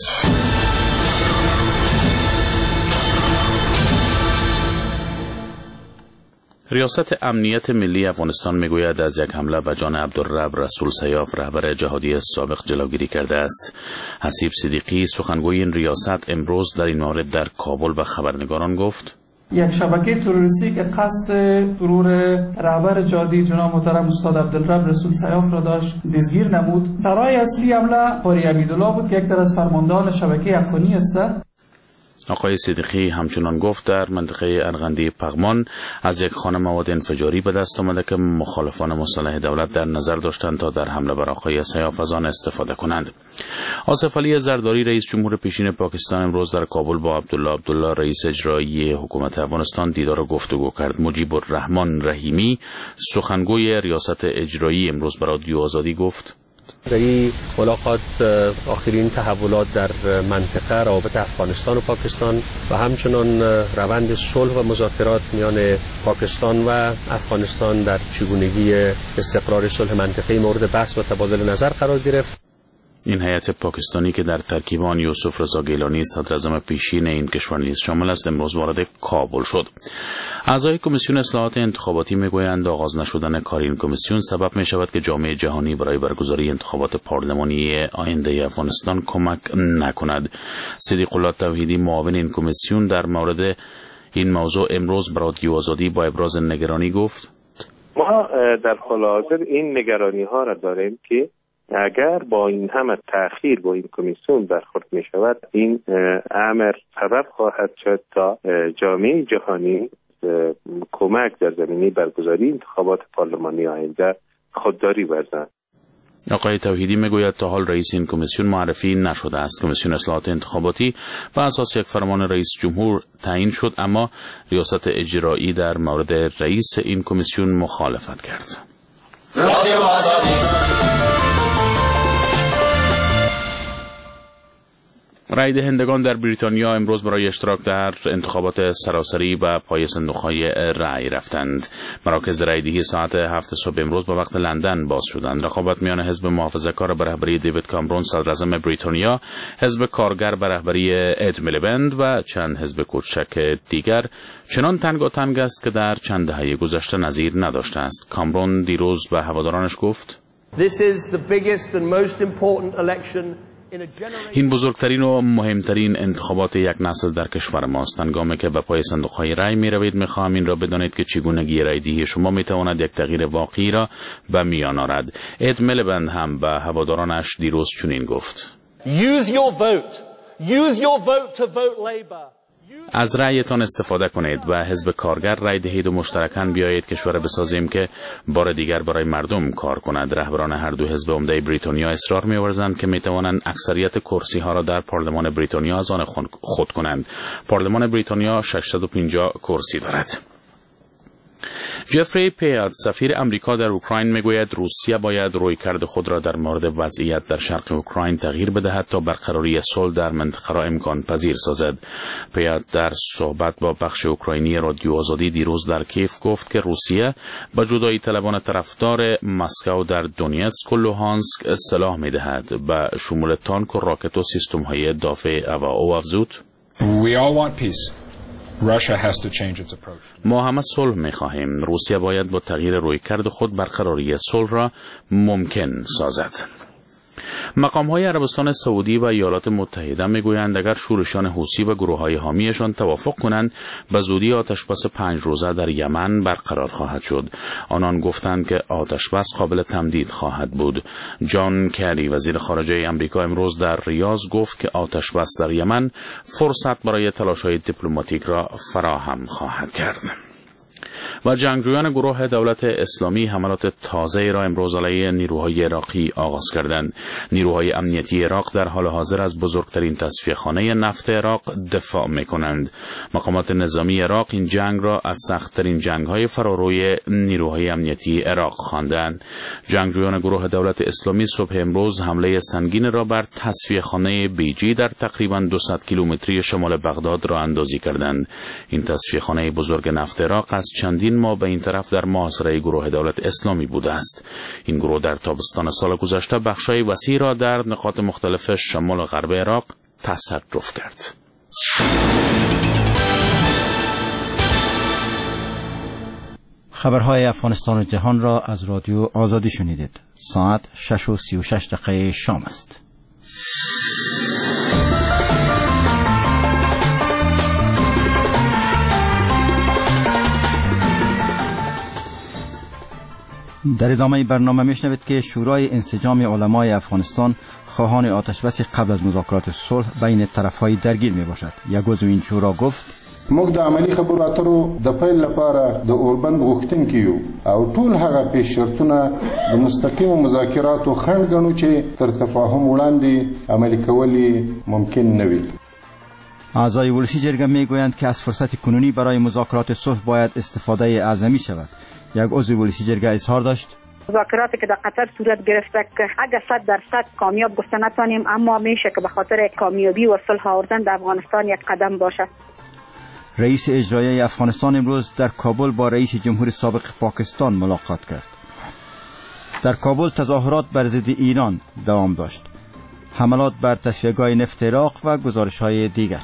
Speaker 21: ریاست امنیت ملی افغانستان میگوید از یک حمله به جان عبدالرب رسول سیاف رهبر جهادی سابق جلوگیری کرده است. حسیب صدیقی سخنگوی این ریاست امروز در این مورد در کابل به خبرنگاران گفت:
Speaker 3: یک شبکه تروریستی که قصد ترور رهبر جهادی جناب محترم استاد عبدالرب رسول سیاف را داشت دستگیر نمود. برای اصلی حمله قاری عبیدالله بود که یک از فرماندهان شبکه افغانی است.
Speaker 21: آقای صدیقی همچنان گفت در منطقه ارغندی پغمان از یک خانه مواد انفجاری به دست آمده که مخالفان مسلح دولت در نظر داشتند تا در حمله بر آقای سیاف از آن استفاده کنند. آصف علی زرداری رئیس جمهور پیشین پاکستان امروز در کابل با عبدالله رئیس اجرایی حکومت افغانستان دیدار و گفتگو کرد. مجیب الرحمن رحیمی سخنگوی ریاست اجرایی امروز به رادیو آزادی گفت:
Speaker 14: در این ملاقات آخرین تحولات در منطقه روابط افغانستان و پاکستان و همچنان روند صلح و مذاکرات میان پاکستان و افغانستان در چگونگی استقرار صلح منطقه‌ای مورد بحث و تبادل نظر قرار گرفت.
Speaker 21: این هیئت پاکستانی که در ترکیب آن یوسف رضا گیلانی صدراعظم پیشین این کشور نیز شامل است امروز وارد کابل شد. اعضای کمیسیون اصلاحات انتخاباتی میگویند آغاز نشدن کار این کمیسیون سبب می شود که جامعه جهانی برای برگزاری انتخابات پارلمانی آینده افغانستان کمک نکند. صدیق الله توحیدی معاون این کمیسیون در مورد این موضوع امروز به رادیو آزادی با ابراز نگرانی گفت:
Speaker 5: ما در حال حاضر این نگرانی ها را داریم که اگر با این همه تأخیر با این کمیسیون برخورد می شود این امر سبب خواهد شد تا جامعه جهانی کمک در زمینه برگزاری انتخابات پارلمانی آینده خودداری ورزند.
Speaker 21: آقای توحیدی میگوید تا حال رئیس این کمیسیون معرفی نشده است. کمیسیون اصلاحات انتخاباتی بر اساس یک فرمان رئیس جمهور تعیین شد اما ریاست اجرایی در مورد رئیس این کمیسیون مخالفت کرد. رای دهندگان در بریتانیا امروز برای اشتراک در انتخابات سراسری و پای صندوق‌های رای رفتند. مراکز رایدهی ساعت 7 صبح امروز به وقت لندن باز شدند. رقابت میان حزب محافظه‌کار به رهبری دیوید کامرون صدراعظم بریتانیا، حزب کارگر به رهبری اد میلیبند و چند حزب کوچک دیگر چنان تنگاتنگ است که در چند دهه گذشته نظیر نداشته است. کامرون دیروز به هوادارانش گفت:
Speaker 22: This is the biggest and most important election
Speaker 21: این بزرگترین و مهمترین انتخابات یک نسل در کشور ماست. هنگامی که به پای صندوق‌های رای می‌روید می‌خواهم این را بدانید که چگونگی رایدهی شما می‌تواند یک تغییر واقعی را به میان آورد. اد میلیبند هم به هوادارانش دیروز چنین گفت:
Speaker 4: Use your vote. Use your vote to vote Labour.
Speaker 21: از رأیتان استفاده کنید و حزب کارگر رای دهید و مشترکاً بیایید کشور بسازیم که بار دیگر برای مردم کار کند. رهبران هر دو حزب عمده بریتانیا اصرار می‌ورزند که می‌توانند اکثریت کرسی‌ها را در پارلمان بریتانیا از آن خود کنند. پارلمان بریتانیا 650 کرسی دارد. جفری پیاد سفیر امریکا در اوکراین میگوید روسیه باید رویکرد خود را در مورد وضعیت در شرق اوکراین تغییر بدهد تا برقراری صلح در منطقه را امکان پذیر سازد. پیاد در صحبت با بخش اوکراینی رادیو آزادی دیروز در کیف گفت که روسیه به جدایی طلبان طرفدار مسکو در دونیتسک و لوهانسک سلاح میدهد به شمول تانک و راکت و سیستم‌های دافع و او افزود:
Speaker 6: We all want peace. Russia has to change its approach.
Speaker 21: ما همه صلح می‌خواهیم. روسیه باید با تغییر رویکرد خود برقراری صلح را ممکن سازد. مقام‌های عربستان سعودی و ایالات متحده می‌گویند اگر شورشیان حوثی و گروه‌های حامیشان توافق کنند به زودی آتشبس 5 روزه در یمن برقرار خواهد شد. آنان گفتند که آتشبس قابل تمدید خواهد بود. جان کری وزیر خارجه آمریکا امروز در ریاض گفت که آتشبس در یمن فرصت برای تلاش‌های دیپلماتیک را فراهم خواهد کرد. و جنگجویان گروه دولت اسلامی حملات تازه را امروز علیه نیروهای عراقی آغاز کردند. نیروهای امنیتی عراق در حال حاضر از بزرگترین تصفیه‌خانه نفت عراق دفاع می‌کنند. مقامات نظامی عراق این جنگ را از سخت‌ترین جنگ‌های فراروی نیروهای امنیتی عراق خواندند. جنگجویان گروه دولت اسلامی صبح امروز حمله سنگین را بر تصفیه‌خانه بیجی در تقریباً 200 کیلومتری شمال بغداد را اندازی کردند. این تصفیه‌خانه بزرگ نفت عراق از چندین ما به این طرف در محاصره گروه دولت اسلامی بوده است. این گروه در تابستان سال گذشته بخشای وسیع را در نقاط مختلف شمال و غرب عراق تصرف کرد.
Speaker 20: خبرهای افغانستان و جهان را از رادیو آزادی شنیدید. ساعت 6:36 شام است. در ادامه برنامه میشنوید که شورای انسجام علمای افغانستان خواهان آتشبس قبل از مذاکرات صلح بین طرفهای درگیر می باشد. یک عضو این شورا گفت:
Speaker 7: موږ د عملی خبرو اترو د پیل لپاره د اوربند غوښتونکي یو او ټول هغه پیش شرطونه د مستقیم مذاکراتو خنډ ګڼو چې تر تفاهم وړاندې عملي کول ممکن نه وي.
Speaker 20: اعضای ولسی جرگه میگویند که از فرصت کنونی برای مذاکرات صلح باید استفاده اعظمی شود. یک عضو ولسی جرگه اظهار داشت:
Speaker 11: مذاکراتی که در قطر صورت گرفته که اگر 100% کامیاب گفته نتوانیم، اما میشه که به خاطر کامیابی و صلح آوردن در افغانستان یک قدم باشد.
Speaker 20: رئیس اجرایی افغانستان امروز در کابل با رئیس جمهور سابق پاکستان ملاقات کرد. در کابل تظاهرات بر ضد ایران دوام داشت. حملات بر تصفیه‌گاه نفت عراق و گزارش‌های دیگر.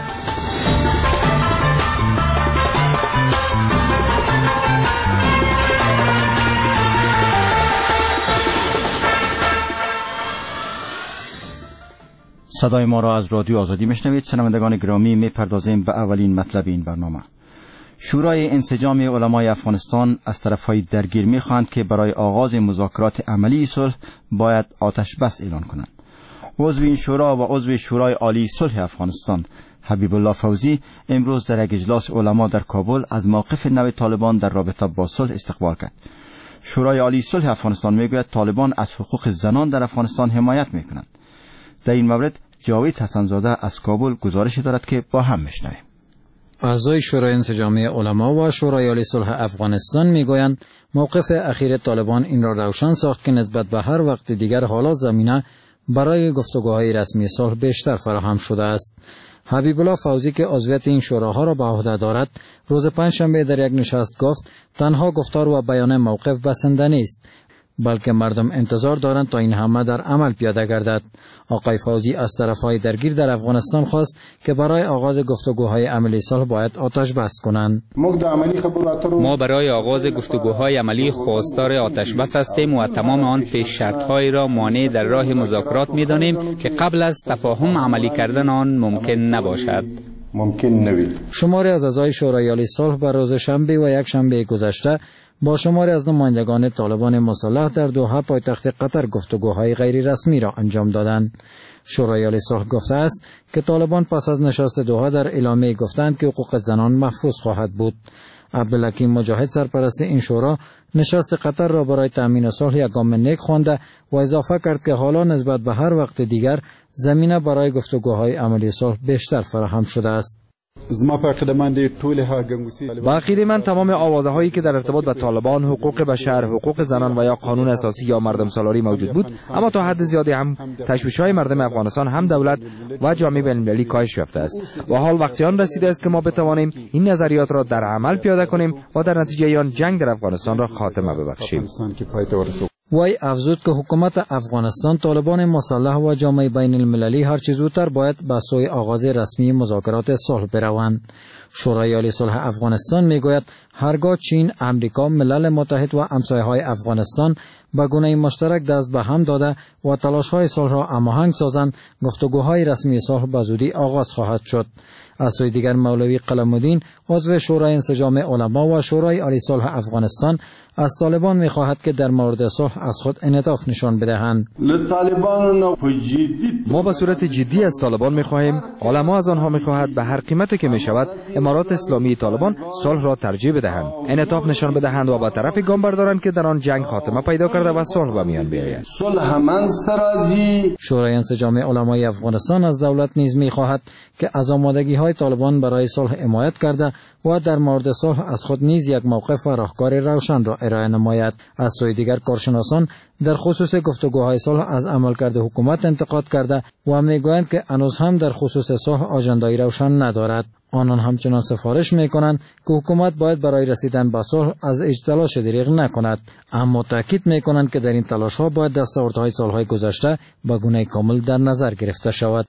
Speaker 20: صدای ما را از رادیو آزادی میشنوید. شنوندگان گرامی، میپردازیم به اولین مطلب این برنامه. شورای انسجام علمای افغانستان از طرفهای درگیر میخواهند که برای آغاز مذاکرات عملی صلح باید آتش بس اعلان کنند. عضو این شورا و عضو شورای عالی صلح افغانستان حبیب الله فوزی امروز در یک اجلاس علما در کابل از موقف نو طالبان در رابطه با صلح استقبال کرد. شورای عالی صلح افغانستان میگوید طالبان از حقوق زنان در افغانستان حمایت میکنند. در این مورد جاوید حسنزاده از کابل گزارش دارد که با هم میشنویم.
Speaker 22: اعضای شورای انسجام علما و شورای عالی صلح افغانستان میگویند موقف اخیر طالبان این را روشن ساخت که نسبت به هر وقت دیگر حالا زمینه برای گفتگوهای رسمی صلح بیشتر فراهم شده است. حبیب الله فوزی که عضویت این شوراها را به عهده دارد روز پنجشنبه در یک نشست گفت تنها گفتار و بیان موقف بسنده نیست. بلکه مردم انتظار دارند تا این همه در عمل پیاده گردد. آقای فوزی از طرفهای درگیر در افغانستان خواست که برای آغاز گفتگوهای عملی صلح باید آتش بس کنند.
Speaker 9: ما برای آغاز گفتگوهای عملی خواستار آتش بس هستیم و تمام آن پیش شرط‌های را مانع در راه مذاکرات می‌دانیم که قبل از تفاهم عملی کردن آن ممکن نباشد.
Speaker 22: شماری از اعضای شورای عالی صلح بر روز شنبه و یک شنبه گذشته با شماری از نمایندگان طالبان مسلح در دوحه پایتخت قطر گفتگوهای غیر رسمی را انجام دادند. شورای عالی صلح گفته است که طالبان پس از نشست دوحه در اعلامیه گفتند که حقوق زنان محفوظ خواهد بود. عبدالحکیم مجاهد سرپرست این شورا نشست قطر را برای تأمین صلح یک گام نیک خوانده و اضافه کرد که حالا نسبت به هر وقت دیگر زمینه برای گفتگوهای عملی صلح بیشتر فراهم شده است.
Speaker 10: با عقیده من تمام آوازه هایی که در ارتباط با طالبان، حقوق بشر، حقوق زنان و یا قانون اساسی یا مردم سالاری موجود بود، اما تا حد زیادی هم تشویش های مردم افغانستان هم دولت و جامعه بین‌المللی کاهش یافته است و حال وقتی آن رسیده است که ما بتوانیم این نظریات را در عمل پیاده کنیم و در نتیجه آن جنگ در افغانستان را خاتمه ببخشیم.
Speaker 22: وی افزود که حکومت افغانستان، طالبان مسلح و جامعه بین المللی هر چه زودتر باید به سوی آغاز رسمی مذاکرات صلح بروند. شورای عالی صلح افغانستان میگوید هرگاه چین، امریکا، ملل متحد و همسایه‌های افغانستان به گونه مشترک دست به هم داده و تلاش‌های صلح را هماهنگ سازند، گفتگوهای رسمی صلح به زودی آغاز خواهد شد. از سوی دیگر مولوی قلم‌الدین عضو شورای انسجام علما و شورای عالی صلح افغانستان از طالبان می‌خواهد که در مورد صلح از خود انعطاف نشان بدهند.
Speaker 10: ما به صورت جدی از طالبان می‌خواهیم، علما از آنها می‌خواهد به هر قیمتی که می‌شود امارات اسلامی طالبان صلح را ترجیح بدهند، انعطاف نشان بدهند و با طرف گام بردارند که در آن جنگ خاتمه پیدا کرده و صلح به میان بیاید.
Speaker 22: شورای انسجام علمای افغانستان از دولت نیز می‌خواهد که از آمادگی‌های طالبان برای صلح حمایت کرده و در مورد صلح از خود نیز یک موقف و راهکار روشن را ارائه نماید. از سوی دیگر کارشناسان در خصوص گفتگوهای صلح از عملکرد حکومت انتقاد کرده و میگویند که هنوز هم در خصوص صلح آژنده‌ای روشن ندارد. آنان همچنان سفارش میکنند که حکومت باید برای رسیدن به صلح از اجتلاش دریغ نکند، اما تاکید میکنند که در این تلاش‌ها باید دستاوردهای سالهای گذشته به گونه کامل در نظر گرفته شود.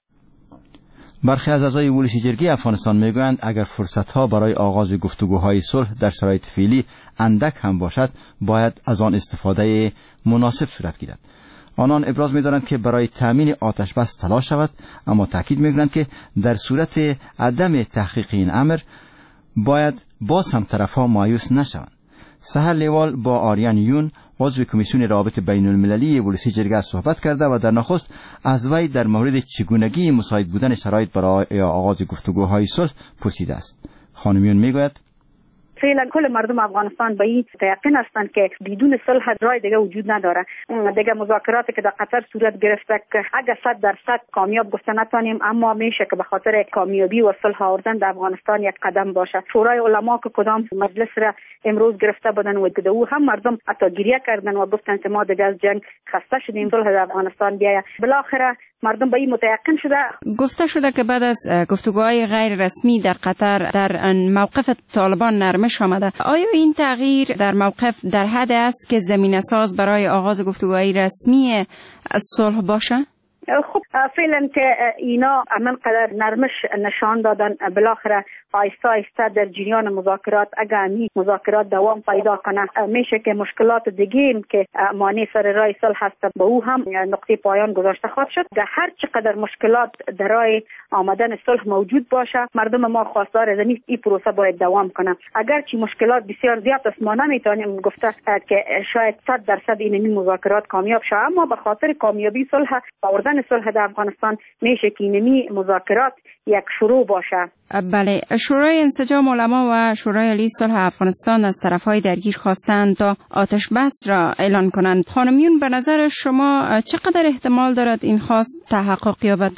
Speaker 20: برخی از اعضای ولسی جرگه افغانستان میگویند اگر فرصت‌ها برای آغاز گفتگوهای صلح در شرایط فعلی اندک هم باشد، باید از آن استفاده مناسب صورت گیرد. آنان ابراز می‌دارند که برای تامین آتش بس تلاش شود، اما تاکید می‌کنند که در صورت عدم تحقیق این امر باید باز هم طرف‌ها مایوس نشوند. سحر لیوال با آریان یون عضو کمیسیون روابط بین المللی ولسی جرگه صحبت کرده و در نخست از وی در مورد چگونگی مساعد بودن شرایط برای آغاز گفتگوهای صلح پرسیده است. خانم یون میگوید
Speaker 11: فعلا کل مردم افغانستان به این یقین هستند که بدون صلح راه دیگه وجود نداره. دیگه مذاکراتی که در قطر صورت گرفته که اگه 100% کامیاب گفته نتونیم، اما میشه که به خاطر کامیابی و صلح آوردن در افغانستان یک قدم باشه. شورای علما که کدام مجلس را امروز گرفته بودن و دیگه هم مردم حتی گریه کردن و گفتن که ما دیگه از جنگ خسته شدیم، صلح در افغانستان بیاید. بالاخره مردم به این متیقن شده.
Speaker 23: گفته شده که بعد از گفتگوهای غیر رسمی در قطر در موقف طالبان نرمش آمده. آیا این تغییر در موقف در حد است که زمینه ساز برای آغاز گفتگوهای رسمی صلح باشه؟
Speaker 11: خب فعلا که اینا همانقدر نرمش نشان دادن، بالاخره آیسته آیسته در جریان مذاکرات اگر این مذاکرات دوام پیدا کنه، میشه که مشکلات دیگه که مانع سر راه صلح هست به او هم نقطه پایان گذاشته خواهد شد. در هر چقدر مشکلات در راه آمدن صلح موجود باشه، مردم ما خواستار از این پروسه باید دوام کنه. اگرچه مشکلات بسیار زیاد است، ما نمیتونیم گفته که شاید 100% این مذاکرات کامیاب شه، اما به خاطر کامیابی صلح آوردن صلح در افغانستان میشه که این مذاکرات یک شروع باشه.
Speaker 23: بله، شورای انسجام علما و شورای عالی صلح افغانستان از طرفهای درگیر خواستند تا آتش بس را اعلان کنند. خانمیون، به نظر شما چقدر احتمال دارد این خواست تحقق یابد؟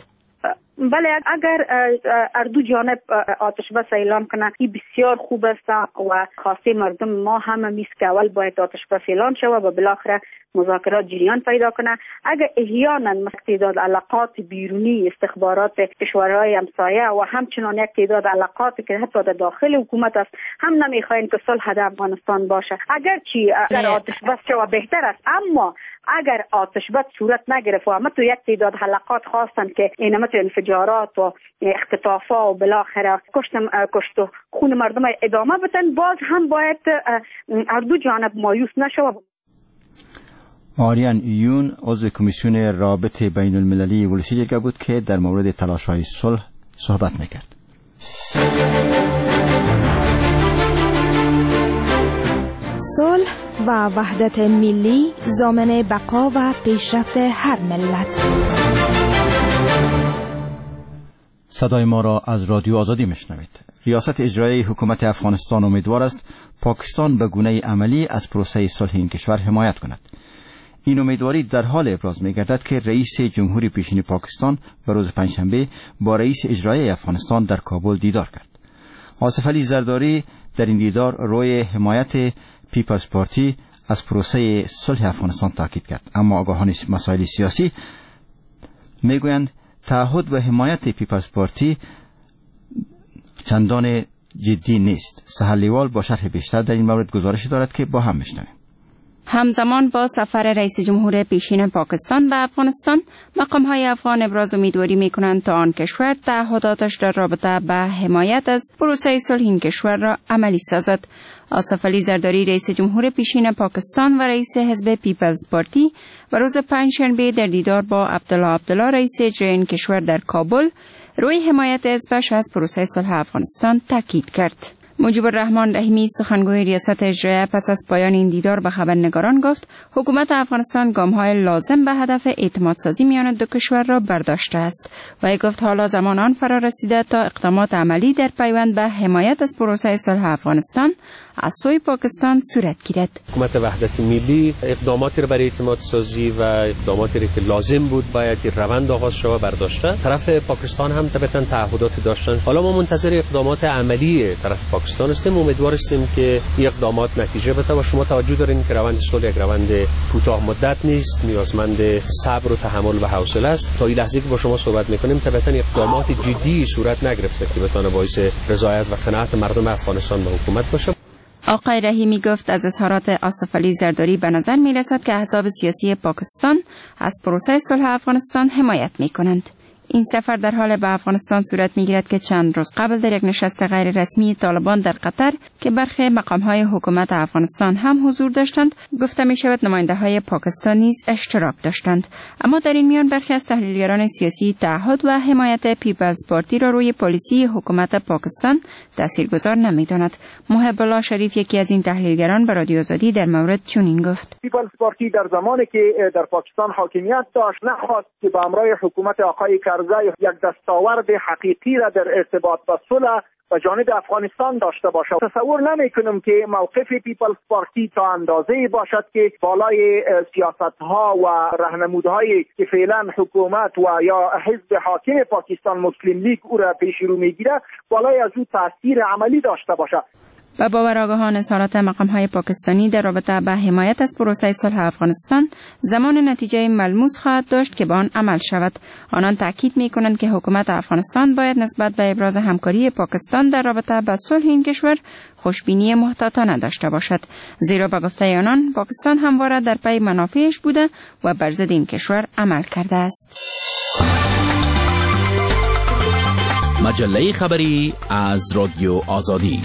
Speaker 11: بله، اگر هر دو جانب آتش بس اعلام کنند این بسیار خوب است و خواسته مردم ما هم میست که اول باید آتش بس اعلان شود و بالاخره مذاکرات جریان پیدا کنه. اگر احیانا تعداد علاقات بیرونی استخبارات کشورهای همسایه و همچنان یک تعداد علاقات که حتی در داخل حکومت است هم نمیخواین که صلح در افغانستان باشه. اگر آتش بس شود بهتر است، اما اگر آتش بس صورت نگرفت و همه تو یک تعداد حلقات خواستن که این مثل انفجارات و اختطافا و بالاخره کشت و خون مردم ادامه بدن، باز هم باید هر دو جانب مایوس نشود.
Speaker 20: آریان یون عضو کمیسیون رابط بین المللی ولسی جرگه بود که در مورد تلاش‌های صلح صحبت میکرد.
Speaker 12: صلح و وحدت ملی ضامن بقا و پیشرفت هر ملت.
Speaker 20: صدای ما را از رادیو آزادی میشنوید. ریاست اجرایی حکومت افغانستان امیدوار است پاکستان به گونه عملی از پروسه صلح این کشور حمایت کند. این امیدواری در حال ابراز می‌گردد که رئیس جمهوری پیشین پاکستان به روز پنجشنبه با رئیس اجرایی افغانستان در کابل دیدار کرد. آصف علی زرداری در این دیدار روی حمایت پیپلز پارتی از پروسه صلح افغانستان تاکید کرد، اما آگاهان مسائل سیاسی میگویند تعهد و حمایت پیپلز پارتی چندان جدی نیست. سحر لیوال با شرح بیشتر در این مورد گزارش دارد که با هم میشنویم.
Speaker 23: همزمان با سفر رئیس جمهور پیشین پاکستان به افغانستان، مقام‌های افغان ابراز امیدواری می‌کنند تا آن کشور تعهداتش در رابطه به حمایت از پروسه صلح این کشور را عملی سازد. آصف علی زرداری رئیس جمهور پیشین پاکستان و رئیس حزب پیپلز پارتی و روز پنجشنبه در دیدار با عبدالله رئیس اجرایی این کشور در کابل روی حمایت حزبش از پروسه صلح افغانستان تاکید کرد. مجیب الرحمن رحیمی سخنگوی ریاست اجرایی پس از پایان این دیدار به خبرنگاران گفت حکومت افغانستان گام‌های لازم به هدف اعتمادسازی میان دو کشور را برداشته است و گفت حالا زمان آن فرا رسیده تا اقدامات عملی در پیوند به حمایت از پروسه صلح افغانستان از سوی پاکستان صورت گیرد.
Speaker 14: حکومت وحدت ملی اقداماتی را برای اعتمادسازی و اقداماتی را که لازم بود باید روند آغاز شود برداشته. طرف پاکستان هم طبعاً تعهدات داشتن. حالا ما منتظر اقدامات عملی طرف پاکستان هستیم. امیدوار هستیم که این اقدامات نتیجه بده و شما توجه دارین که روند صلح یک روند کوتاه مدت نیست، نیازمند صبر و تحمل و حوصله است. تا این لحظه که با شما صحبت می‌کنیم طبعاً اقدامات جدی صورت نگرفته که بتونه باعث رضایت و قناعت مردم افغانستان به حکومت باشه.
Speaker 23: آقای رحیمی گفت از اظهارات آصف علی زرداری به نظر می رسد که احزاب سیاسی پاکستان از پروسه صلح افغانستان حمایت می کنند. این سفر در حال به افغانستان صورت می‌گیرد که چند روز قبل در یک نشست غیر رسمی طالبان در قطر که برخی مقام‌های حکومت افغانستان هم حضور داشتند، گفته می‌شود نماینده‌های پاکستان نیز اشتراک داشتند. اما در این میان برخی از تحلیلگران سیاسی تعهد و حمایت پیپلز پارتی را روی پالیسی حکومت پاکستان تاثیرگذار نمی‌داند. محب الله شریف یکی از این تحلیلگران به رادیو آزادی در مورد چنین گفت:
Speaker 15: پیپلز پارتی در زمانی که در پاکستان حاکمیت داشت نخواست که به همراه حکومت آقای یک دستاورد حقیقی را در ارتباط با صلح و جانب افغانستان داشته باشد. تصور نمی‌کنم که موقف پیپلز پارتی تا اندازه‌ای باشد که بالای سیاست‌ها و راهنمودهایی که فعلا حکومت و یا حزب حاکم پاکستان مسلم لیگ او را پیش رو می‌گیرد بالای از او تاثیر عملی داشته باشد.
Speaker 23: و باور آگاهان اظهارات مقام‌های پاکستانی در رابطه با حمایت از پروسه صلح افغانستان زمان نتیجه ملموس خواهد داشت که به آن عمل شود. آنان تاکید می‌کنند که حکومت افغانستان باید نسبت به ابراز همکاری پاکستان در رابطه با صلح این کشور خوشبینی محتاطانه داشته باشد، زیرا به گفته آنان پاکستان همواره در پی منافعش بوده و بر ضد این کشور عمل کرده است.
Speaker 13: مجله خبری از رادیو آزادی.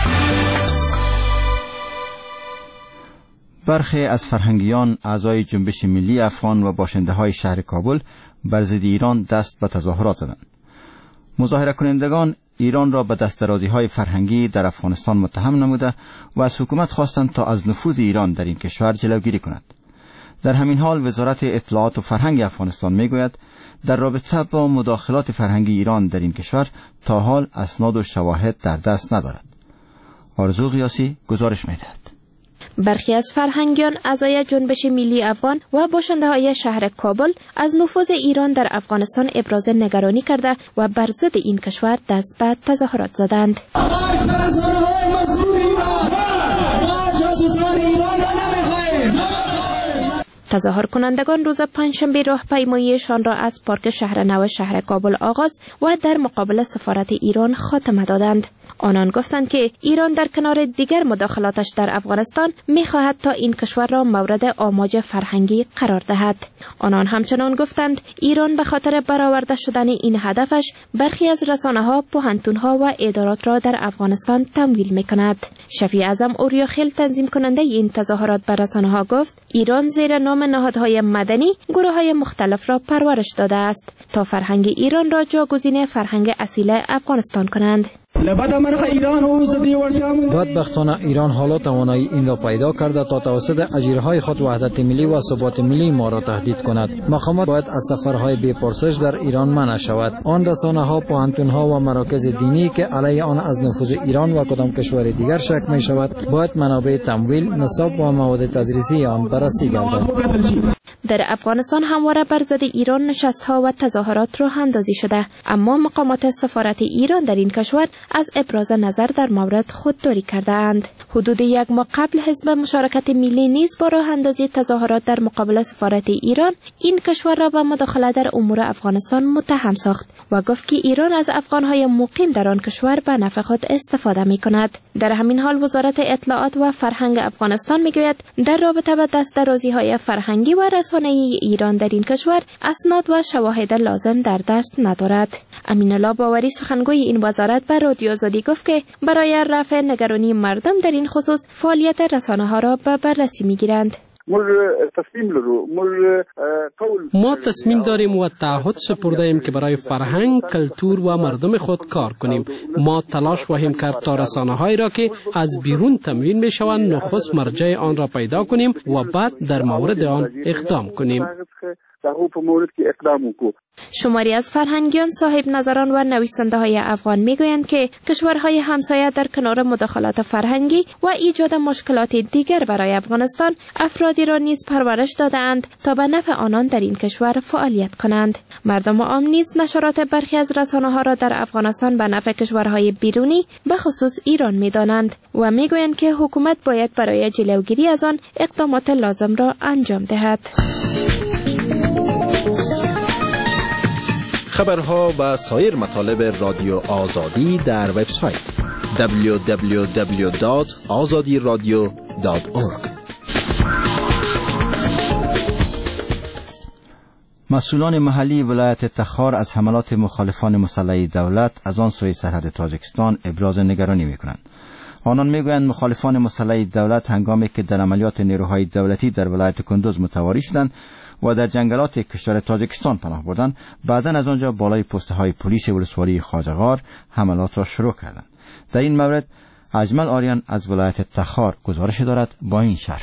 Speaker 20: برخی از فرهنگیان اعضای جنبش ملی افغان و باشنده‌های شهر کابل بر ضد ایران دست به تظاهرات زدند. مظاهره کنندگان ایران را به دست‌درازی‌های فرهنگی در افغانستان متهم نموده و از حکومت خواستند تا از نفوذ ایران در این کشور جلوگیری کند. در همین حال وزارت اطلاعات و فرهنگ افغانستان میگوید در رابطه با مداخلات فرهنگی ایران در این کشور تا حال اسناد و شواهد در دست ندارد. آرزو قیاسی گزارش می‌دهد.
Speaker 16: برخی از فرهنگیان اعضای جنبش ملی افغان و باشنده‌های شهر کابل از نفوذ ایران در افغانستان ابراز نگرانی کرده و بر ضد این کشور دست به تظاهرات زدند. تظاهر کنندگان روز پنجشنبه راهپیماییشان را از پارک شهر نو شهر کابل آغاز و در مقابل سفارت ایران خاتمه دادند. آنان گفتند که ایران در کنار دیگر مداخلاتش در افغانستان می‌خواهد تا این کشور را مورد آماج فرهنگی قرار دهد. آنان همچنان گفتند ایران به خاطر برآورده شدن این هدفش برخی از رسانه‌ها، پوهنتون‌ها و ادارات را در افغانستان تمویل می‌کند. شفیع اعظم اوریاخیل تنظیم کننده این تظاهرات به رسانه‌ها گفت ایران زیر نام نهادهای مدنی گروه‌های مختلف را پرورش داده است تا فرهنگ ایران را جاگزین فرهنگ اصیل افغانستان کنند.
Speaker 22: بدبختانه ایران حالا توانایی این را پیدا کرده تا توسط اجیرهای خود وحدت ملی و ثبات ملی ما را تهدید کند. مقامات باید از سفرهای بی‌پرسش در ایران منع شود. آن رسانه‌ها، پوهنتون‌ها و مراکز دینی که علیه آن از نفوذ ایران و کدام کشور دیگر شک می شود باید منابع تمویل، نصاب و مواد تدریسی آن بررسی گردد.
Speaker 16: در افغانستان همواره بر ضد ایران نشست‌ها و تظاهرات راه اندازی شده، اما مقامات سفارت ایران در این کشور از ابراز نظر در مورد خودداری کرده‌اند. حدود یک ماه قبل حزب مشارکت ملی نیز با راه اندازی تظاهرات در مقابل سفارت ایران این کشور را به مداخله در امور افغانستان متهم ساخت و گفت که ایران از افغان‌های مقیم در آن کشور به نفع خود استفاده می‌کند. در همین حال وزارت اطلاعات و فرهنگ افغانستان می‌گوید در رابطه با دست‌درازی‌های فرهنگی و رسانه‌ای ایران در این کشور اسناد و شواهد لازم در دست ندارد. امین الله باوری سخنگوی این وزارت به رادیو آزادی گفت که برای رفع نگرانی مردم در این خصوص فعالیت رسانه‌ها را به بررسی می‌گیرند.
Speaker 8: ما تصمیم داریم و تعهد سپرده ایم که برای فرهنگ، کلتور و مردم خود کار کنیم. ما تلاش خواهیم کرد تا رسانه‌هایی را که از بیرون تمویل می‌شوند نخست مرجع آن را پیدا کنیم و بعد در مورد آن اقدام کنیم.
Speaker 16: شماری از فرهنگیان، صاحب نظران و نویسنده های افغان میگویند که کشورهای همسایه در کنار مداخلات فرهنگی و ایجاد مشکلات دیگر برای افغانستان افرادی را نیز پرورش داده‌اند تا به نفع آنان در این کشور فعالیت کنند. مردم عام نیز نشرات برخی از رسانه‌ها را در افغانستان به نفع کشورهای بیرونی به خصوص ایران می‌دانند و میگویند که حکومت باید برای جلوگیری از آن اقدامات لازم را انجام دهد.
Speaker 17: خبرها و سایر مطالب رادیو آزادی در وبسایت www.azadiradio.org.
Speaker 20: مسئولان محلی ولایت تخار از حملات مخالفان مسلح دولت از آن سوی سرحد تاجیکستان ابراز نگرانی می‌کنند. آنان میگویند مخالفان مسلح دولت هنگامی که در عملیات نیروهای دولتی در ولایت کندوز متواری شدند و در جنگلات کشور تاجیکستان پناه بردند، بعداً از آنجا بالای پسته های پلیس ولسوالی خواجه‌غار حملات را شروع کردند. در این مورد اجمل آریان از ولایت تخار گزارش دارد با این شرح.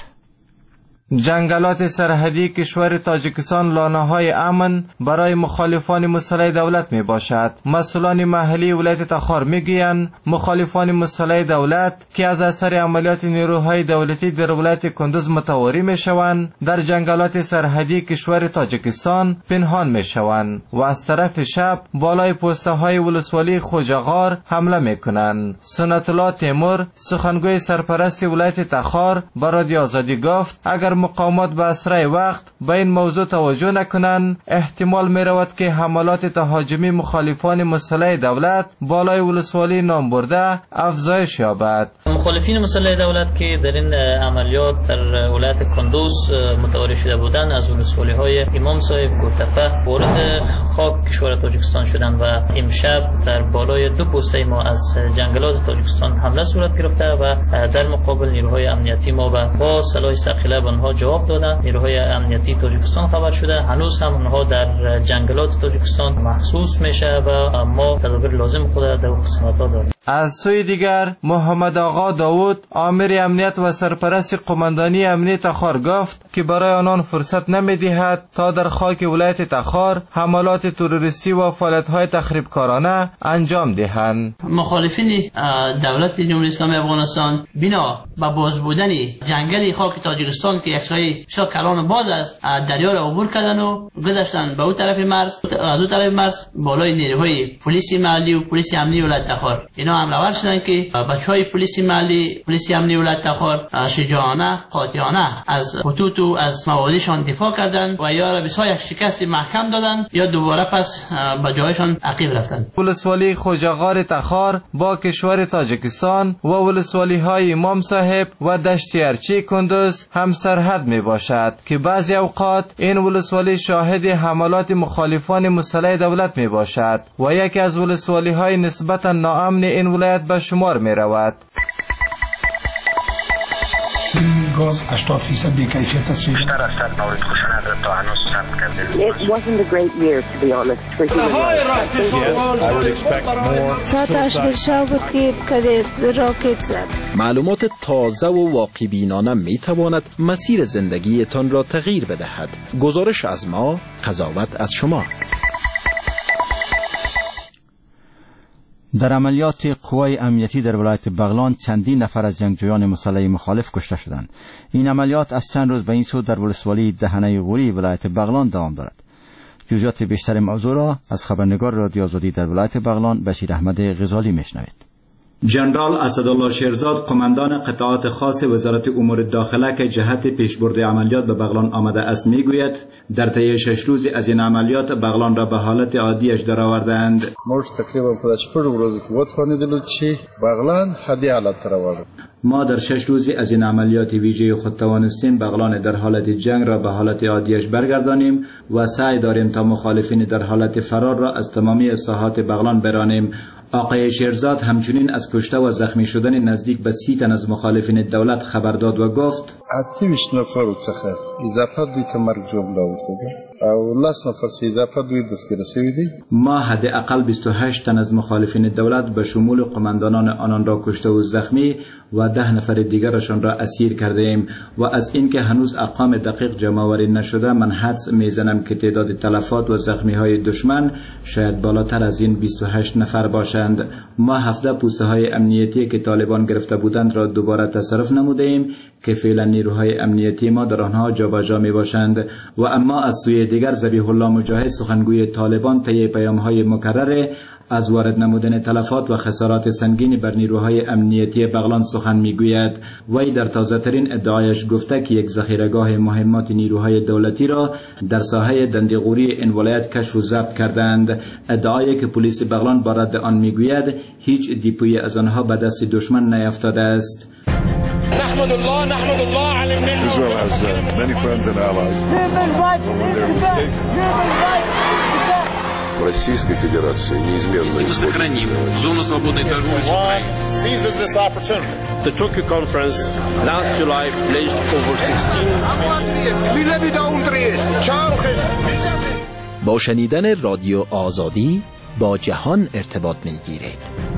Speaker 18: جنگلات سرحدی کشور تاجیکستان لانه‌های امن برای مخالفان مسلح دولت می باشد. مسئولان محلی ولایت تخار میگویند مخالفان مسلح دولت که از اثر عملیات نیروهای دولتی در ولایت کندوز متواری می شوند در جنگلات سرحدی کشور تاجیکستان پنهان می شوند و از طرف شب بالای پسته های ولسوالی خواجه‌غار حمله می کنند. سنت الله تیمور سخنگوی سرپرست ولایت تخار به رادیو آزادی گفت اگر مقامات به اسرع وقت به این موضوع توجه نکنند احتمال می رود که حملات تهاجمی مخالفان مسلح دولت بالای ولسوالی نام برده افزایش یابد.
Speaker 24: مخالفین مسلح دولت که در این عملیات در ولایت کندوز متواری شده بودند از ولسوالی های امام صاحب گورتپه وارد خاک کشور تاجیکستان شدند و امشب در بالای 2 پسته ما از جنگلات تاجیکستان حمله صورت گرفته و در مقابل نیروهای امنیتی ما با سلاح ثقیله به آنها جواب دادند. نیروهای امنیتی تاجیکستان خبر شده هنوز هم آنها در جنگلات تاجیکستان محسوس میشه و ما تدابیر لازم خود در قسمت‌ها داریم.
Speaker 18: از سوی دیگر محمد آقا داوود آمر امنیت و سرپرست قماندانی امنیت تخار گفت که برای آنان فرصت نمی‌دهد تا در خاک ولایت تخار حملات تروریستی و فعالیت‌های تخریبکارانه انجام دهند.
Speaker 24: مخالفین دولت جمهوری اسلامی افغانستان بنا به باز بودن جنگل خاک تاجیکستان که یکسای بسیار کلان باز است دریا را عبور کردن و گذشتن به اون طرف مرز. از اون طرف مرز بالای نیروهای پلیس محلی و پلیس امنی ولایت تخار اینا
Speaker 1: اینا حمله‌آور شدن که بچهای پلیس محلی، پلیس امنیتی ولایت تخار شجاعانه قاطعانه از خطوط و از موادشان دفاع کردند و یا بسیار یک شکست محکم دادند یا دوباره پس به جایشان عقب رفتند.
Speaker 18: ولسوالی خوجغار تخار با کشور تاجیکستان و ولسوالی های امام صاحب و دشت ارچی کندوز هم سرحد می باشد که بعضی اوقات این ولسوالی شاهد حملات مخالفان مسلح دولت می باشد و یکی از ولسوالی های نسبتا ناامن این ولایت به شمار می رود.
Speaker 2: گاز 80% بی‌کیفیت است.
Speaker 3: بیشتر از 100 مورد کشتن حضرت تا هنوز ثبت کرده.
Speaker 19: It wasn't a great year to be honest for human rights.
Speaker 25: Yes, I would expect more.
Speaker 26: ساعتش به شب بود که راکت زد.
Speaker 17: معلومات تازه و واقع بینانه می تواند مسیر زندگیتان را تغییر بدهد. گزارش از ما، قضاوت از شما.
Speaker 20: در عملیات قوای امنیتی در ولایت بغلان چندین نفر از جنگجویان مسلح مخالف کشته شدند. این عملیات از چند روز به این سو در ولسوالی دهنه غوری ولایت بغلان دوام دارد. جزئیات بیشتر موضوع را از خبرنگار رادیو آزادی در ولایت بغلان بشیر احمد غزالی میشنوید.
Speaker 27: جنرال اسدالله شیرزاد قماندان قطعات خاص وزارت امور داخله که جهت پیشبرد عملیات به بغلان آمده است میگوید در طی 6 روز از این عملیات بغلان را به حالت عادیش درآوردند.
Speaker 7: ما تقریبا په 4 ورځو کې وتوانیدل چې بغلان هدي حالت راوړو.
Speaker 27: ما در 6 روزی از این عملیات ویژه خود توانستیم بغلان در حالت جنگ را به حالت عادیش برگردانیم و سعی داریم تا مخالفین در حالت فرار را از تمامی ساحات بغلان برانیم. آقای شیرزاد همچنین از کشته و زخمی شدن نزدیک به 30 تن از مخالفین دولت خبر داد و گفت
Speaker 7: 28 نفر څخه اضافه دوی ته مرګ جوړ ورکړي او 10 نفر چې اضافه دوی دستگیر شوي دي.
Speaker 27: ما حداقل 28 تن از مخالفین دولت به شمول قماندانان آنان را کشته و زخمی و 10 نفر دیگرشان را اسیر کرده ایم و از اینکه هنوز ارقام دقیق جمع آوری نشده من حدس میزنم که تعداد تلفات و زخمی های دشمن شاید بالاتر از این 28 نفر باشند. ما 17 پوسته های امنیتی که طالبان گرفته بودند را دوباره تصرف نموده ایم که فعلا نیروهای امنیتی ما در آنها جابجا می باشند و اما از سوی دیگر ذبیح الله مجاهد سخنگوی طالبان طی پیام‌های مکرر از وارد نمودن تلفات و خسارات سنگین بر نیروهای امنیتی بغلان سخن میگوید. وی در تازه‌ترین ادعایش گفته که یک ذخیره‌گاه مهمات نیروهای دولتی را در ساحه دندغوری این ولایت کشف و ضبط کردند. ادعایی که پلیس بغلان با رد آن میگوید هیچ دیپویی از آنها به دست دشمن نیفتاده است.
Speaker 28: نحمد الله على النعمة. Israel has many friends and allies.
Speaker 29: Российской Федерации неизменно
Speaker 30: сохраним зону свободной торговли с Украиной.
Speaker 28: Seizes this opportunity.
Speaker 29: The Tokyo conference last July pledged over 16
Speaker 17: با شنیدن رادیو آزادی با جهان ارتباط میگیرید.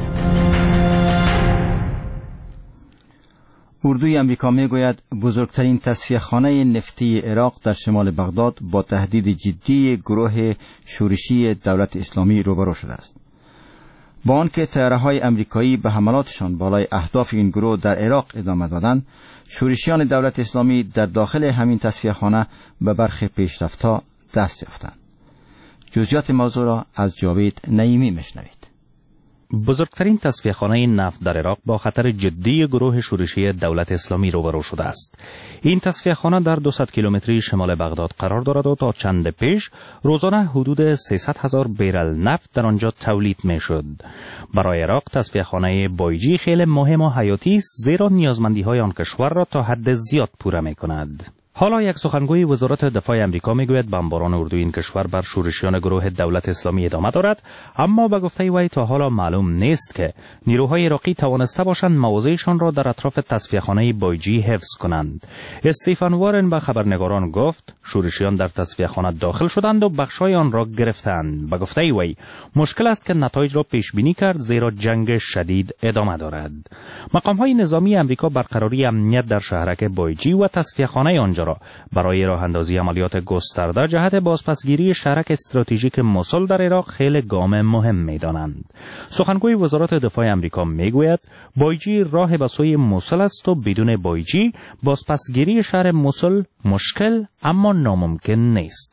Speaker 20: اردوی امریکا میگوید بزرگترین تصفیه‌خانه نفتی عراق در شمال بغداد با تهدید جدی گروه شورشی دولت اسلامی روبرو شده است. با آنکه طیاره‌های امریکایی به حملاتشان بالای اهداف این گروه در عراق ادامه دادند، شورشیان دولت اسلامی در داخل همین تصفیه‌خانه به برخی پیشرفت‌ها دست یافتند. جزئیات موضوع را از جاوید نعیمی میشنوید.
Speaker 31: بزرگترین تصفیه‌خانه نفت در عراق با خطر جدی گروه شورشی دولت اسلامی روبرو شده است. این تصفیه‌خانه در 200 کیلومتری شمال بغداد قرار دارد و تا چند پیش روزانه حدود 300,000 بیرل نفت در آنجا تولید می‌شد. برای عراق تصفیه‌خانه بایجی خیلی مهم و حیاتی است، زیرا نیازمندی‌های آن کشور را تا حد زیاد پوره می‌کند. حالا یک سخنگوی وزارت دفاع امریکا میگوید بمباران اردوی این کشور بر شورشیان گروه دولت اسلامی ادامه دارد، اما به گفته وی تا حالا معلوم نیست که نیروهای عراقی توانسته باشند مواضعشان را در اطراف تصفیه‌خانه بایجی حفظ کنند. استیفن وارن به خبرنگاران گفت شورشیان در تصفیه‌خانه داخل شدند و بخشای آن را گرفتند. به گفته وی مشکل است که نتایج را پیش بینی کرد، زیرا جنگ شدید ادامه دارد. مقام‌های نظامی امریکا برقراری امنیت در شهرک بایجی و تصفیه‌خانه آنجا برای راه اندازی عملیات گسترده جهت بازپسگیری شهرک استراتژیک موسول در عراق خیلی گام مهم می‌دانند. سخنگوی وزارت دفاع امریکا میگوید بایجی راه به سوی موسول است و بدون بایجی بازپسگیری شهر موسول مشکل اما ناممکن نیست.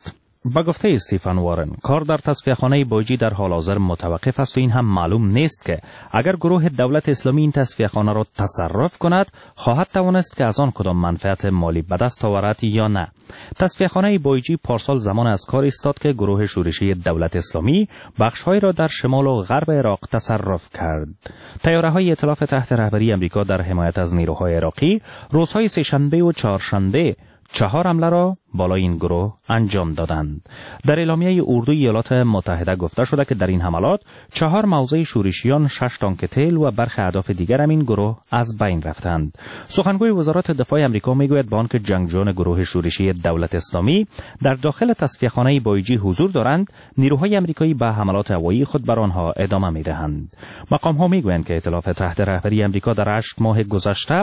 Speaker 31: با گفته استیفن وارن، کار در تصفیه‌خانه بایجی در حال حاضر متوقف است و این هم معلوم نیست که اگر گروه دولت اسلامی این تصفیه‌خانه را تصرف کند خواهد توانست که از آن کدام منفعت مالی به دست آورد یا نه. تصفیه‌خانه بایجی پارسال زمان از کار ایستاد که گروه شورشی دولت اسلامی بخش‌هایی را در شمال و غرب عراق تصرف کرد. تیاره‌های ائتلاف تحت رهبری آمریکا در حمایت از نیروهای عراقی روزهای سه‌شنبه و چهارشنبه 4 حمله را بالای این گروه انجام دادند. در اعلامیه اردوی ایالات متحده گفته شده که در این حملات 4 موضع شورشیان، 6 تانک تیل و برخی اهداف دیگر هم این گروه از بین رفتند. سخنگوی وزارت دفاع آمریکا میگوید با آنکه جنگجویان گروه شورشی دولت اسلامی در داخل تصفیه‌خانه بایجی حضور دارند، نیروهای آمریکایی به حملات هوایی خود بر آنها ادامه میدهند. مقام‌ها میگویند که ائتلاف تحت رهبری آمریکا در 8 ماه گذشته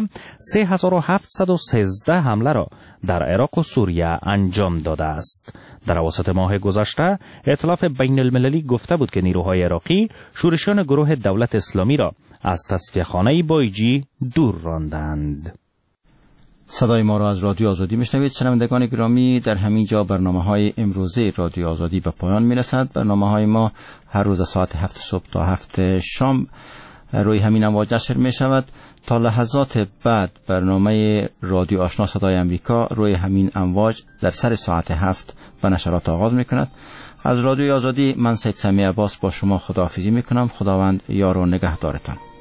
Speaker 31: 3713 حمله را در عراق و سوریه انجام داده است. در اواسط ماه گذشته ائتلاف بین المللی گفته بود که نیروهای عراقی شورشیان گروه دولت اسلامی را از تصفیه‌خانه بایجی دور راندند.
Speaker 20: صدای ما را از رادیو آزادی میشنوید. شنوندگان گرامی، در همین جا برنامه‌های امروزه رادیو آزادی به پایان میرسد. برنامه‌های ما هر روز ساعت 7 صبح تا 7 شام روی همین امواج نشر می شود. تا لحظات بعد برنامه رادیو آشنا صدای امریکا روی همین امواج در سر ساعت 7 به نشرات آغاز می کند. از رادیو آزادی من سید سمیع عباس با شما خداحافظی می کنم. خداوند یار و نگهدارتان.